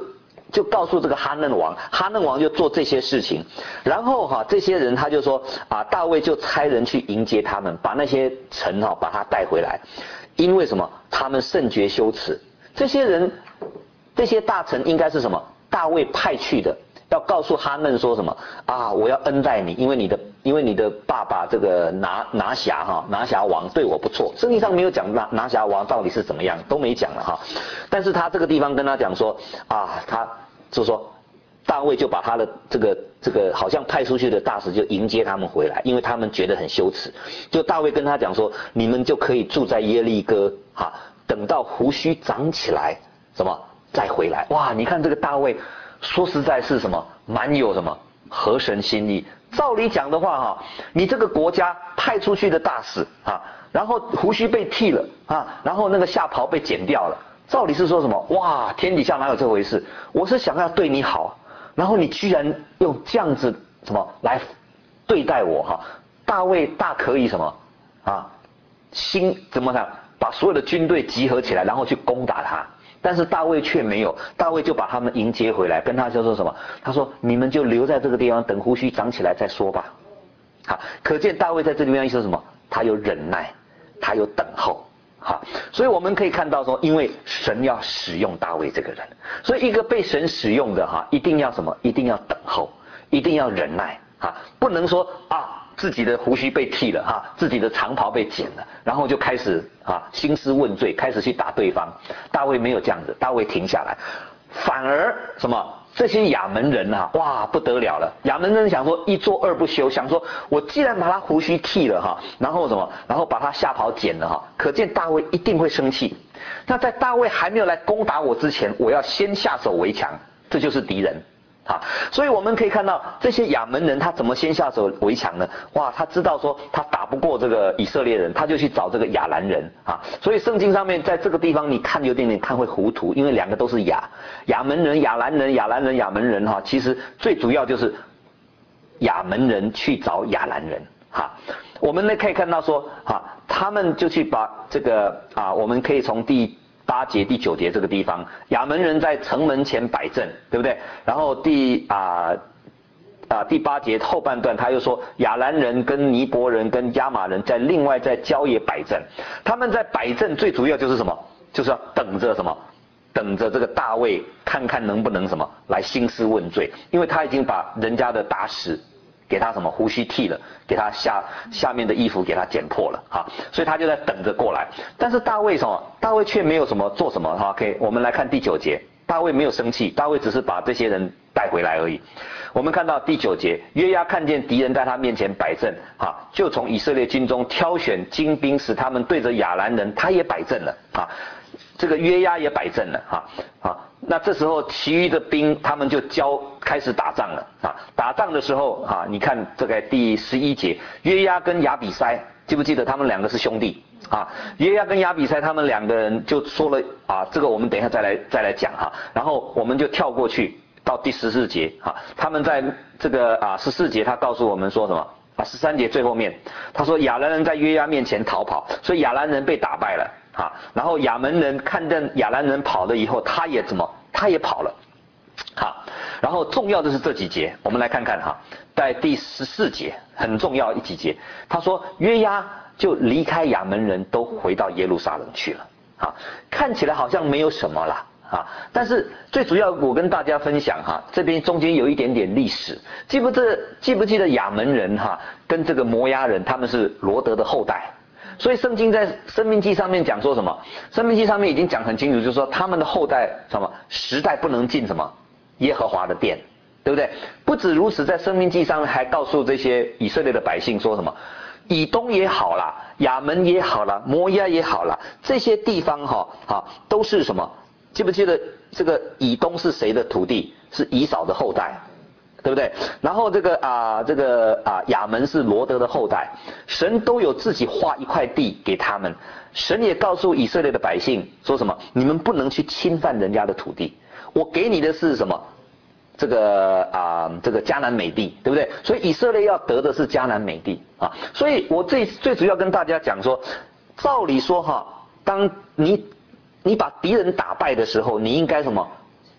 就告诉这个哈嫩王，哈嫩王就做这些事情，然后哈、啊、这些人他就说啊，大卫就差人去迎接他们，把那些臣哈、啊、把他带回来，因为什么？他们甚觉羞耻。这些人，这些大臣应该是什么？大卫派去的，要告诉哈嫩说什么啊？我要恩待你，因为你的因为你的爸爸这个拿拿辖哈拿辖王对我不错。圣经上没有讲拿拿辖王到底是怎么样，都没讲了哈。但是他这个地方跟他讲说啊，他就说大卫就把他的这个这个好像派出去的大使就迎接他们回来，因为他们觉得很羞耻。就大卫跟他讲说，你们就可以住在耶利哥哈，等到胡须长起来什么再回来。哇，你看这个大卫。说实在是什么，蛮有什么合神心意。照理讲的话哈，你这个国家派出去的大使啊，然后胡须被剃了啊，然后那个下袍被剪掉了，照理是说什么？哇，天底下哪有这回事？我是想要对你好，然后你居然用这样子什么来对待我哈？大卫大可以什么啊？心怎么讲？把所有的军队集合起来，然后去攻打他。但是大卫却没有，大卫就把他们迎接回来，跟他就说什么？他说：“你们就留在这个地方，等胡须长起来再说吧。”好，可见大卫在这里面意思是什么？他有忍耐，他有等候。好，所以我们可以看到说，因为神要使用大卫这个人，所以一个被神使用的哈，一定要什么？一定要等候，一定要忍耐啊，不能说啊。自己的胡须被剃了哈，自己的长袍被剪了，然后就开始啊兴师问罪，开始去打对方。大卫没有这样子，大卫停下来，反而什么？这些亚门人啊，哇不得了了！亚门人想说一做二不休，想说我既然把他胡须剃了哈，然后什么，然后把他下袍剪了哈，可见大卫一定会生气。那在大卫还没有来攻打我之前，我要先下手为强，这就是敌人。啊，所以我们可以看到这些亚门人他怎么先下手为强呢？哇，他知道说他打不过这个以色列人，他就去找这个亚兰人啊。所以圣经上面在这个地方你看有点点看会糊涂，因为两个都是亚亚门人、亚兰人、亚兰人、亚门人哈。其实最主要就是亚门人去找亚兰人哈。我们呢可以看到说哈，他们就去把这个啊，我们可以从第八节第九节这个地方，亚门人在城门前摆阵，对不对？然后第啊啊第八节后半段他又说，亚兰人跟尼伯人跟亚玛人在另外在郊野摆阵，他们在摆阵最主要就是什么？就是要等着什么？等着这个大卫看看能不能什么来兴师问罪，因为他已经把人家的大使给他什么胡须剃了，给他下下面的衣服给他剪破了哈，所以他就在等着过来。但是大卫什么？大卫却没有什么做什么哈。OK， 我们来看第九节，大卫没有生气，大卫只是把这些人带回来而已。我们看到第九节，约押看见敌人在他面前摆阵哈，就从以色列军中挑选精兵，使他们对着亚兰人，他也摆阵了啊。这个约押也摆阵了哈啊。那这时候其余的兵他们就交开始打仗了啊！打仗的时候啊，你看这个第十一节，约押跟亚比筛，记不记得他们两个是兄弟啊？约押跟亚比筛他们两个人就说了啊，这个我们等一下再来再来讲哈。然后我们就跳过去到第十四节啊，他们在这个啊十四节他告诉我们说什么啊？十三节最后面他说亚兰人在约押面前逃跑，所以亚兰人被打败了。啊，然后亚门人看见亚兰人跑了以后，他也怎么，他也跑了，好，然后重要的是这几节，我们来看看哈，在第十四节很重要一几节，他说约押就离开亚门人，都回到耶路撒冷去了，啊，看起来好像没有什么啦，啊，但是最主要我跟大家分享哈，这边中间有一点点历史，记不记得记不记得亚门人哈跟这个摩押人他们是罗德的后代。所以圣经在申命记上面讲说什么？申命记上面已经讲很清楚，就是说他们的后代什么时代不能进什么耶和华的殿，对不对？不止如此，在申命记上面还告诉这些以色列的百姓说什么？以东也好啦，亚门也好啦，摩押也好啦，这些地方哈哈都是什么？记不记得这个以东是谁的土地？是以扫的后代。对不对？然后这个啊，这个啊，亚门是罗德的后代，神都有自己划一块地给他们。神也告诉以色列的百姓说什么？你们不能去侵犯人家的土地。我给你的是什么？这个啊，这个迦南美地，对不对？所以以色列要得的是迦南美地啊。所以我最最主要跟大家讲说，照理说哈，当你你把敌人打败的时候，你应该什么？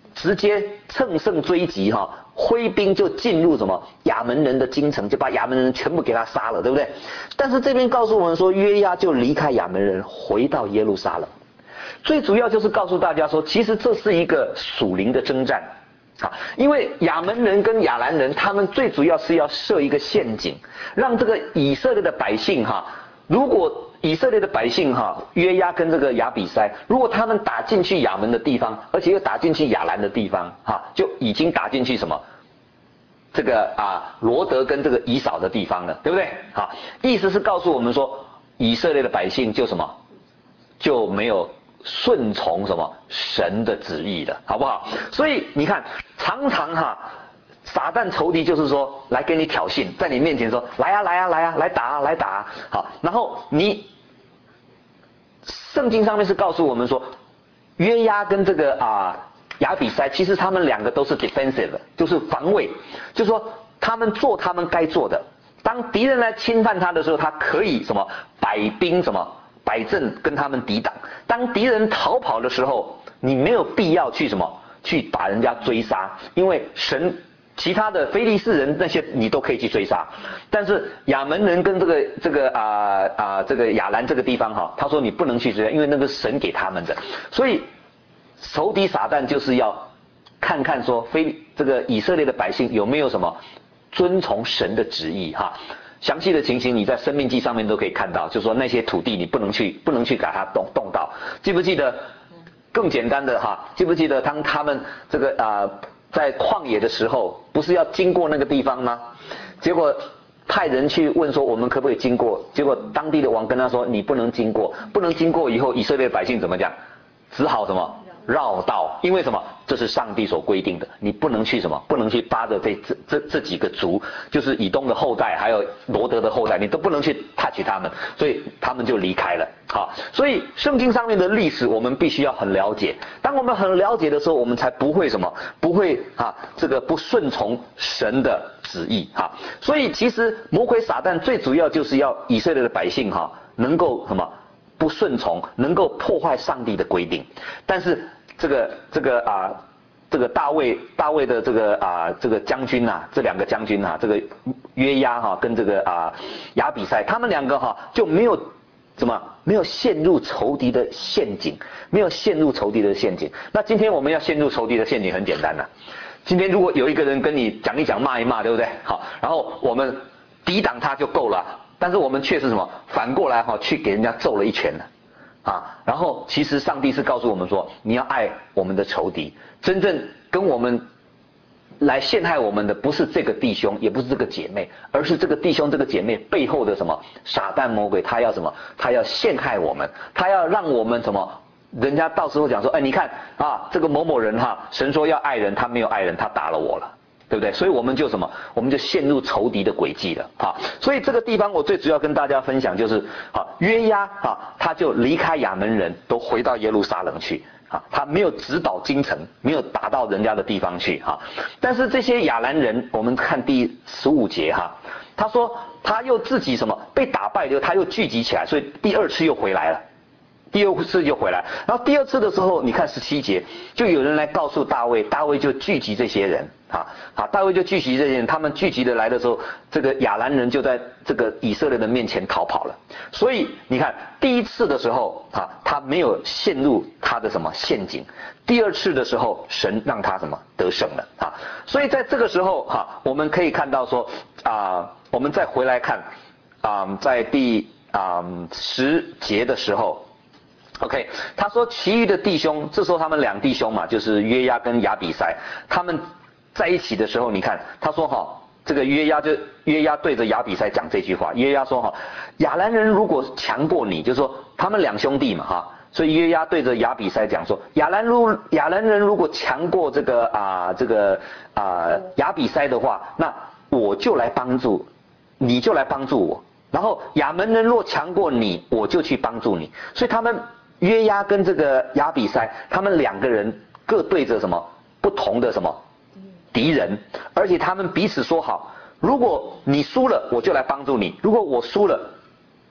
直接乘胜追击哈，挥兵就进入什么亚门人的京城，就把亚门人全部给他杀了，对不对？但是这边告诉我们说，约押就离开亚门人，回到耶路撒冷。最主要就是告诉大家说，其实这是一个属灵的征战。啊，因为亚门人跟亚兰人，他们最主要是要设一个陷阱，让这个以色列的百姓哈，如果以色列的百姓哈，约押跟这个亚比筛，如果他们打进去亚门的地方，而且又打进去亚兰的地方，哈，就已经打进去什么？这个啊，罗德跟这个以扫的地方了，对不对？好，意思是告诉我们说，以色列的百姓就什么，就没有顺从什么神的旨意的，好不好？所以你看，常常哈，撒旦仇敌就是说来给你挑衅，在你面前说来啊来啊来啊来打啊来打啊，好，然后你圣经上面是告诉我们说，约押跟这个啊亚比筛，其实他们两个都是 defensive， 就是防卫，就是说他们做他们该做的，当敌人来侵犯他的时候，他可以什么摆兵什么。摆阵跟他们抵挡，当敌人逃跑的时候，你没有必要去什么去把人家追杀，因为神其他的非利士人那些你都可以去追杀，但是亚门人跟这个这个啊啊、呃呃、这个亚兰这个地方哈，他说你不能去追杀，因为那个神给他们的，所以仇敌撒旦就是要看看说非这个以色列的百姓有没有什么遵从神的旨意哈。详细的情形你在生命记上面都可以看到，就是说那些土地你不能去不能去给它动动到。记不记得更简单的哈？记不记得当他们这个啊、呃、在旷野的时候，不是要经过那个地方吗？结果派人去问说我们可不可以经过？结果当地的王跟他说你不能经过，不能经过以后以色列百姓怎么讲？只好什么？绕道，因为什么？这是上帝所规定的，你不能去什么？不能去扒着这这这这几个族，就是以东的后代，还有罗德的后代，你都不能去 touch 他们，所以他们就离开了。好，所以圣经上面的历史我们必须要很了解。当我们很了解的时候，我们才不会什么，不会啊这个不顺从神的旨意哈。所以其实魔鬼撒旦最主要就是要以色列的百姓哈能够什么？不顺从，能够破坏上帝的规定，但是这个这个啊，这个大卫大卫的这个啊这个将军呐，这两个将军呐，这个约押哈跟这个啊亚比筛，他们两个哈就没有怎么没有陷入仇敌的陷阱，没有陷入仇敌的陷阱。那今天我们要陷入仇敌的陷阱很简单呐，今天如果有一个人跟你讲一讲骂一骂，对不对？好，然后我们抵挡他就够了。但是我们却是什么？反过来哈，去给人家揍了一拳呢，啊！然后其实上帝是告诉我们说，你要爱我们的仇敌，真正跟我们来陷害我们的不是这个弟兄，也不是这个姐妹，而是这个弟兄这个姐妹背后的什么撒旦魔鬼，他要什么？他要陷害我们，他要让我们什么？人家到时候讲说，哎，你看啊，这个某某人哈，神说要爱人，他没有爱人，他打了我了。对不对？所以我们就什么？我们就陷入仇敌的诡计了啊！所以这个地方我最主要跟大家分享就是，啊，约押啊，他就离开亚门人，都回到耶路撒冷去啊，他没有直捣京城，没有打到人家的地方去哈。但是这些亚兰人，我们看第十五节哈，他说他又自己什么被打败了，他又聚集起来，所以第二次又回来了。第二次就回来，然后第二次的时候，你看十七节，就有人来告诉大卫，大卫就聚集这些人，啊，啊，大卫就聚集这些人，他们聚集的来的时候，这个亚兰人就在这个以色列的面前逃跑了。所以你看，第一次的时候，啊，他没有陷入他的什么陷阱；第二次的时候，神让他什么得胜了，啊，所以在这个时候，哈、啊，我们可以看到说，啊，我们再回来看，啊，在第啊十节的时候。OK， 他说其余的弟兄，这时候他们两弟兄嘛，就是约押跟亚比筛，他们在一起的时候，你看他说哈，这个约押就约押对着亚比筛讲这句话，约押说哈，亚兰人如果强过你，就是说他们两兄弟嘛哈，所以约押对着亚比筛讲说，亚兰如亚兰人如果强过这个啊、呃、这个啊、呃、亚比筛的话，那我就来帮助，你就来帮助我，然后亚门人若强过你，我就去帮助你，所以他们。约押跟这个亚比筛，他们两个人各对着什么不同的什么敌人，而且他们彼此说好，如果你输了，我就来帮助你；如果我输了，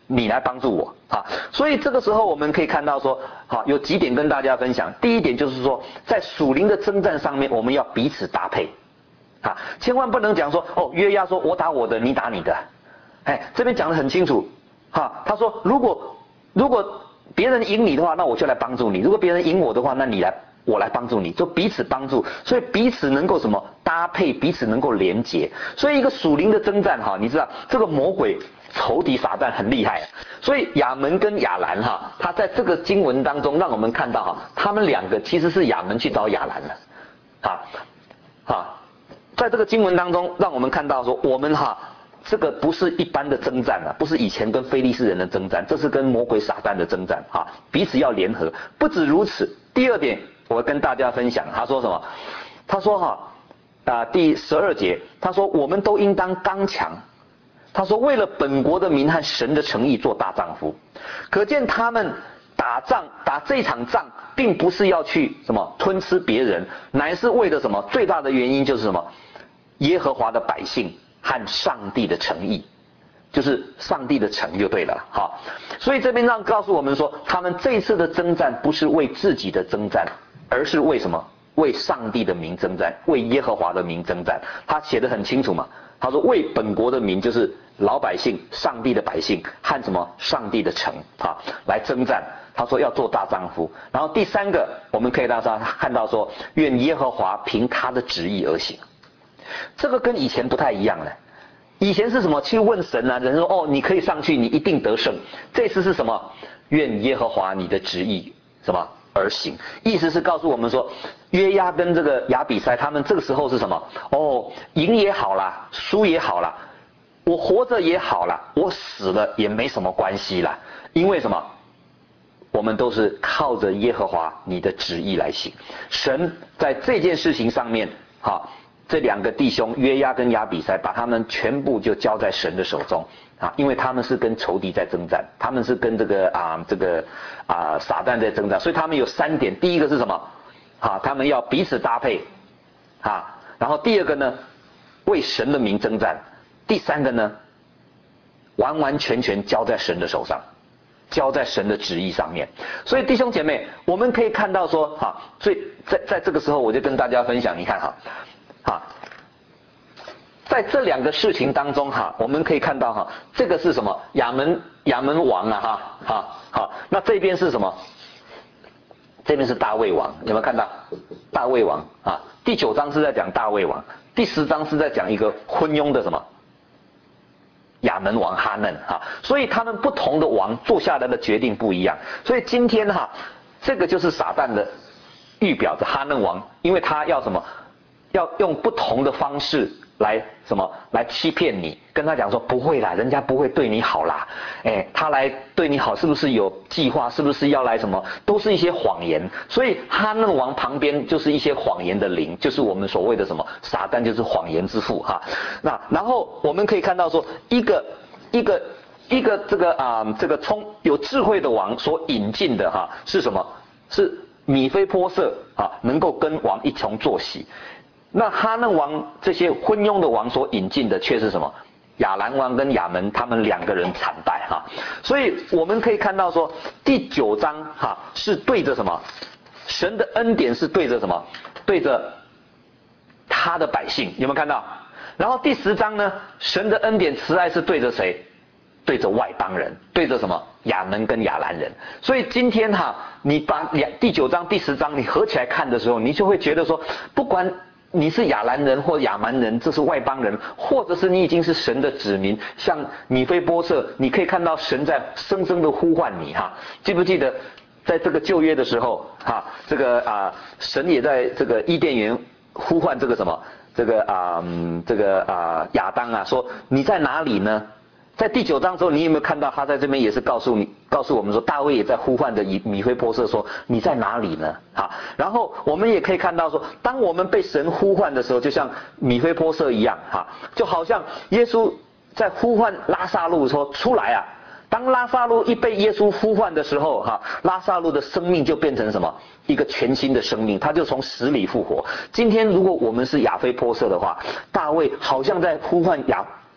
你来帮助我啊。所以这个时候我们可以看到说，好，有几点跟大家分享。第一点就是说，在属灵的征战上面，我们要彼此搭配啊，千万不能讲说，哦，约押说我打我的，你打你的，哎，这边讲得很清楚，哈，他说如果如果别人赢你的话，那我就来帮助你；如果别人赢我的话，那你来。我来帮助你，就彼此帮助，所以彼此能够什么搭配，彼此能够连结。所以一个属灵的征战哈，你知道这个魔鬼仇敌撒旦很厉害，所以亚门跟亚兰哈，他在这个经文当中让我们看到哈，他们两个其实是亚门去找亚兰的，啊啊，在这个经文当中让我们看到说，我们哈这个不是一般的征战啊，不是以前跟非利士人的征战，这是跟魔鬼撒旦的征战哈，彼此要联合。不止如此，第二点。我跟大家分享，他说什么？他说哈，啊、呃、第十二节，他说我们都应当刚强。他说为了本国的民和神的诚意做大丈夫。可见他们打仗打这场仗，并不是要去什么吞吃别人，乃是为了什么？最大的原因就是什么？耶和华的百姓和上帝的诚意。就是上帝的城就对了，好，所以这边让告诉我们说，他们这次的征战不是为自己的征战，而是为什么？为上帝的名征战，为耶和华的名征战。他写得很清楚嘛，他说为本国的民，就是老百姓、上帝的百姓和什么？上帝的城啊，来征战。他说要做大丈夫。然后第三个，我们可以大家看到说，愿耶和华凭他的旨意而行。这个跟以前不太一样了。以前是什么？去问神啊，人说哦，你可以上去，你一定得胜。这次是什么？愿耶和华你的旨意什么而行？意思是告诉我们说，约押跟这个亚比筛他们这个时候是什么？哦，赢也好啦，输也好啦，我活着也好啦，我死了也没什么关系啦。因为什么？我们都是靠着耶和华你的旨意来行。神在这件事情上面，哈。这两个弟兄约押跟亚比筛，把他们全部就交在神的手中啊，因为他们是跟仇敌在征战，他们是跟这个啊这个啊撒旦在征战，所以他们有三点，第一个是什么？啊，他们要彼此搭配啊，然后第二个呢，为神的名征战，第三个呢，完完全全交在神的手上，交在神的旨意上面。所以弟兄姐妹，我们可以看到说，哈，所以在在这个时候，我就跟大家分享，你看哈。啊，在这两个事情当中哈，我们可以看到哈，这个是什么？亚门亚门王啊哈，好好，那这边是什么？这边是大卫王，有没有看到？大卫王啊，第九章是在讲大卫王，第十章是在讲一个昏庸的什么？亚门王哈嫩哈，所以他们不同的王做下来的决定不一样，所以今天哈，这个就是撒旦的预表着哈嫩王，因为他要什么？要用不同的方式来什么来欺骗你，跟他讲说不会啦，人家不会对你好啦，哎，他来对你好是不是有计划？是不是要来什么？都是一些谎言。所以哈嫩王旁边就是一些谎言的灵，就是我们所谓的什么撒旦，就是谎言之父哈。那然后我们可以看到说，一个一个一个这个啊、呃、这个聪有智慧的王所引进的哈是什么？是米非波设啊，能够跟王一同坐席。那哈嫩王这些昏庸的王所引进的却是什么？亚兰王跟亚门他们两个人惨败哈，所以我们可以看到说第九章哈是对着什么？神的恩典是对着什么？对着他的百姓，有没有看到？然后第十章呢，神的恩典慈爱是对着谁？对着外邦人，对着什么？亚门跟亚兰人。所以今天哈，你把两第九章、第十章你合起来看的时候，你就会觉得说，不管你是亚兰人或亚蛮人，这是外邦人，或者是你已经是神的子民，像米非波设，你可以看到神在深深的呼唤你哈。记不记得在这个旧约的时候哈，这个啊神也在这个伊甸园呼唤这个什么这个啊、嗯、这个啊亚当啊，说你在哪里呢？在第九章之后，你有没有看到他在这边也是告诉你，告诉我们说，大卫也在呼唤着米非波设说，你在哪里呢？啊，然后我们也可以看到说，当我们被神呼唤的时候，就像米非波设一样，哈、啊，就好像耶稣在呼唤拉撒路说出来啊。当拉撒路一被耶稣呼唤的时候，哈、啊，拉撒路的生命就变成什么？一个全新的生命，他就从死里复活。今天如果我们是亚非波设的话，大卫好像在呼唤亚。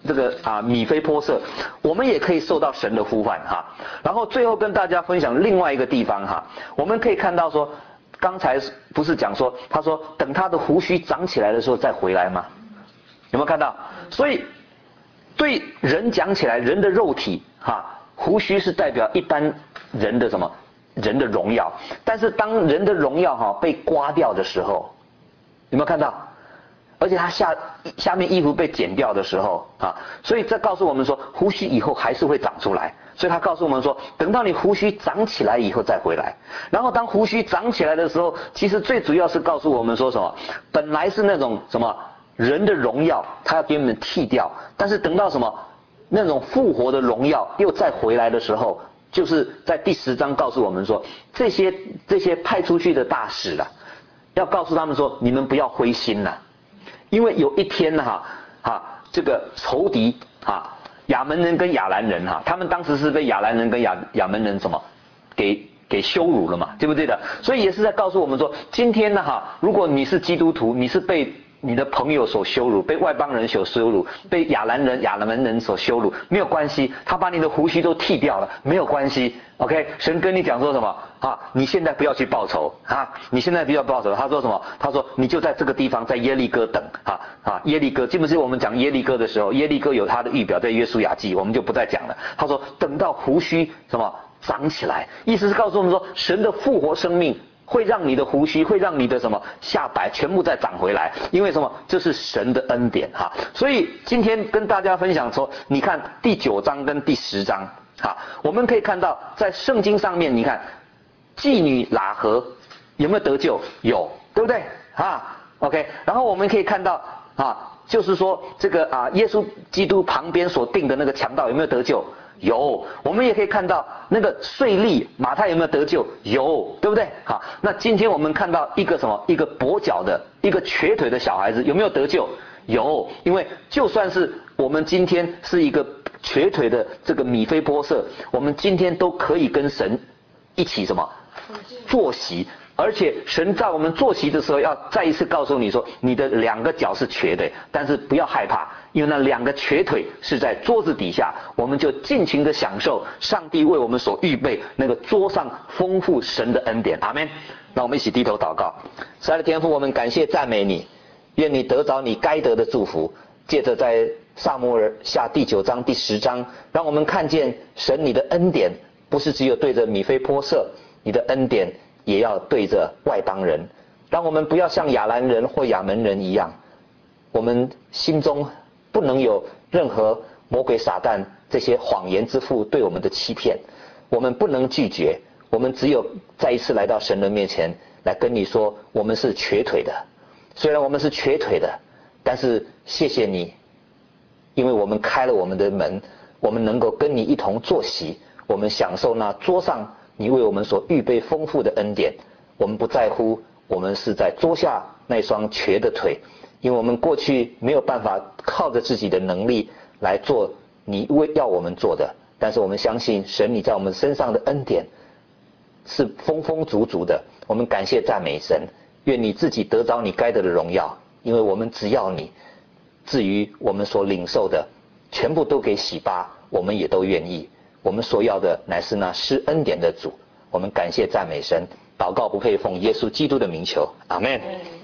这个啊米非波设，我们也可以受到神的呼唤哈。然后最后跟大家分享另外一个地方哈，我们可以看到说，刚才不是讲说，他说等他的胡须长起来的时候再回来吗？有没有看到？所以对人讲起来，人的肉体哈，胡须是代表一般人的什么？人的荣耀。但是当人的荣耀哈被刮掉的时候，有没有看到？而且他下下面衣服被剪掉的时候啊，所以这告诉我们说，胡须以后还是会长出来。所以他告诉我们说，等到你胡须长起来以后再回来。然后当胡须长起来的时候，其实最主要是告诉我们说什么？本来是那种什么人的荣耀，他要给你们剃掉，但是等到什么那种复活的荣耀又再回来的时候，就是在第十章告诉我们说，这些这些派出去的大使啊，要告诉他们说，你们不要灰心了。因为有一天呢哈，哈这个仇敌哈亚门人跟亚兰人哈，他们当时是被亚兰人跟亚亚门人什么给给羞辱了嘛，对不对的？所以也是在告诉我们说，今天呢哈，如果你是基督徒，你是被你的朋友所羞辱，被外邦人所羞辱，被亚兰人、亚门人所羞辱，没有关系，他把你的胡须都剃掉了，没有关系。OK， 神跟你讲说什么啊？你现在不要去报仇啊！你现在不要报仇。他说什么？他说你就在这个地方，在耶利哥等啊啊！耶利哥，记不记得我们讲耶利哥的时候，耶利哥有他的预表在约书亚记，我们就不再讲了。他说等到胡须什么长起来，意思是告诉我们说，神的复活生命会让你的胡须，会让你的什么下摆全部再长回来，因为什么？这是神的恩典哈。所以今天跟大家分享说，你看第九章跟第十章。好，我们可以看到在圣经上面，你看妓女喇合有没有得救？有，对不对？啊 ，OK。然后我们可以看到啊，就是说这个啊，耶稣基督旁边所定的那个强盗有没有得救？有。我们也可以看到那个税吏马太有没有得救？有，对不对？好，那今天我们看到一个什么？一个跛脚的，一个瘸腿的小孩子有没有得救？有，因为就算是我们今天是一个瘸腿的这个米非波设，我们今天都可以跟神一起什么坐席，而且神在我们坐席的时候要再一次告诉你说，你的两个脚是瘸的，但是不要害怕，因为那两个瘸腿是在桌子底下，我们就尽情的享受上帝为我们所预备那个桌上丰富神的恩典。阿们。那我们一起低头祷告。亲爱的天父，我们感谢赞美你，愿你得着你该得的祝福。借着在撒母耳下第九章第十章，让我们看见神你的恩典不是只有对着米非波设，你的恩典也要对着外邦人。让我们不要像亚兰人或亚门人一样，我们心中不能有任何魔鬼撒旦这些谎言之父对我们的欺骗，我们不能拒绝，我们只有再一次来到神的面前来跟你说，我们是瘸腿的。虽然我们是瘸腿的，但是谢谢你，因为我们开了我们的门，我们能够跟你一同坐席，我们享受那桌上你为我们所预备丰富的恩典。我们不在乎我们是在桌下那双瘸的腿，因为我们过去没有办法靠着自己的能力来做你为要我们做的，但是我们相信神你在我们身上的恩典是丰丰足足的。我们感谢赞美神，愿你自己得着你该得的荣耀，因为我们只要你，至于我们所领受的全部都给洗拔，我们也都愿意。我们所要的乃是那施恩典的主。我们感谢赞美神，祷告不配奉耶稣基督的名求，阿们。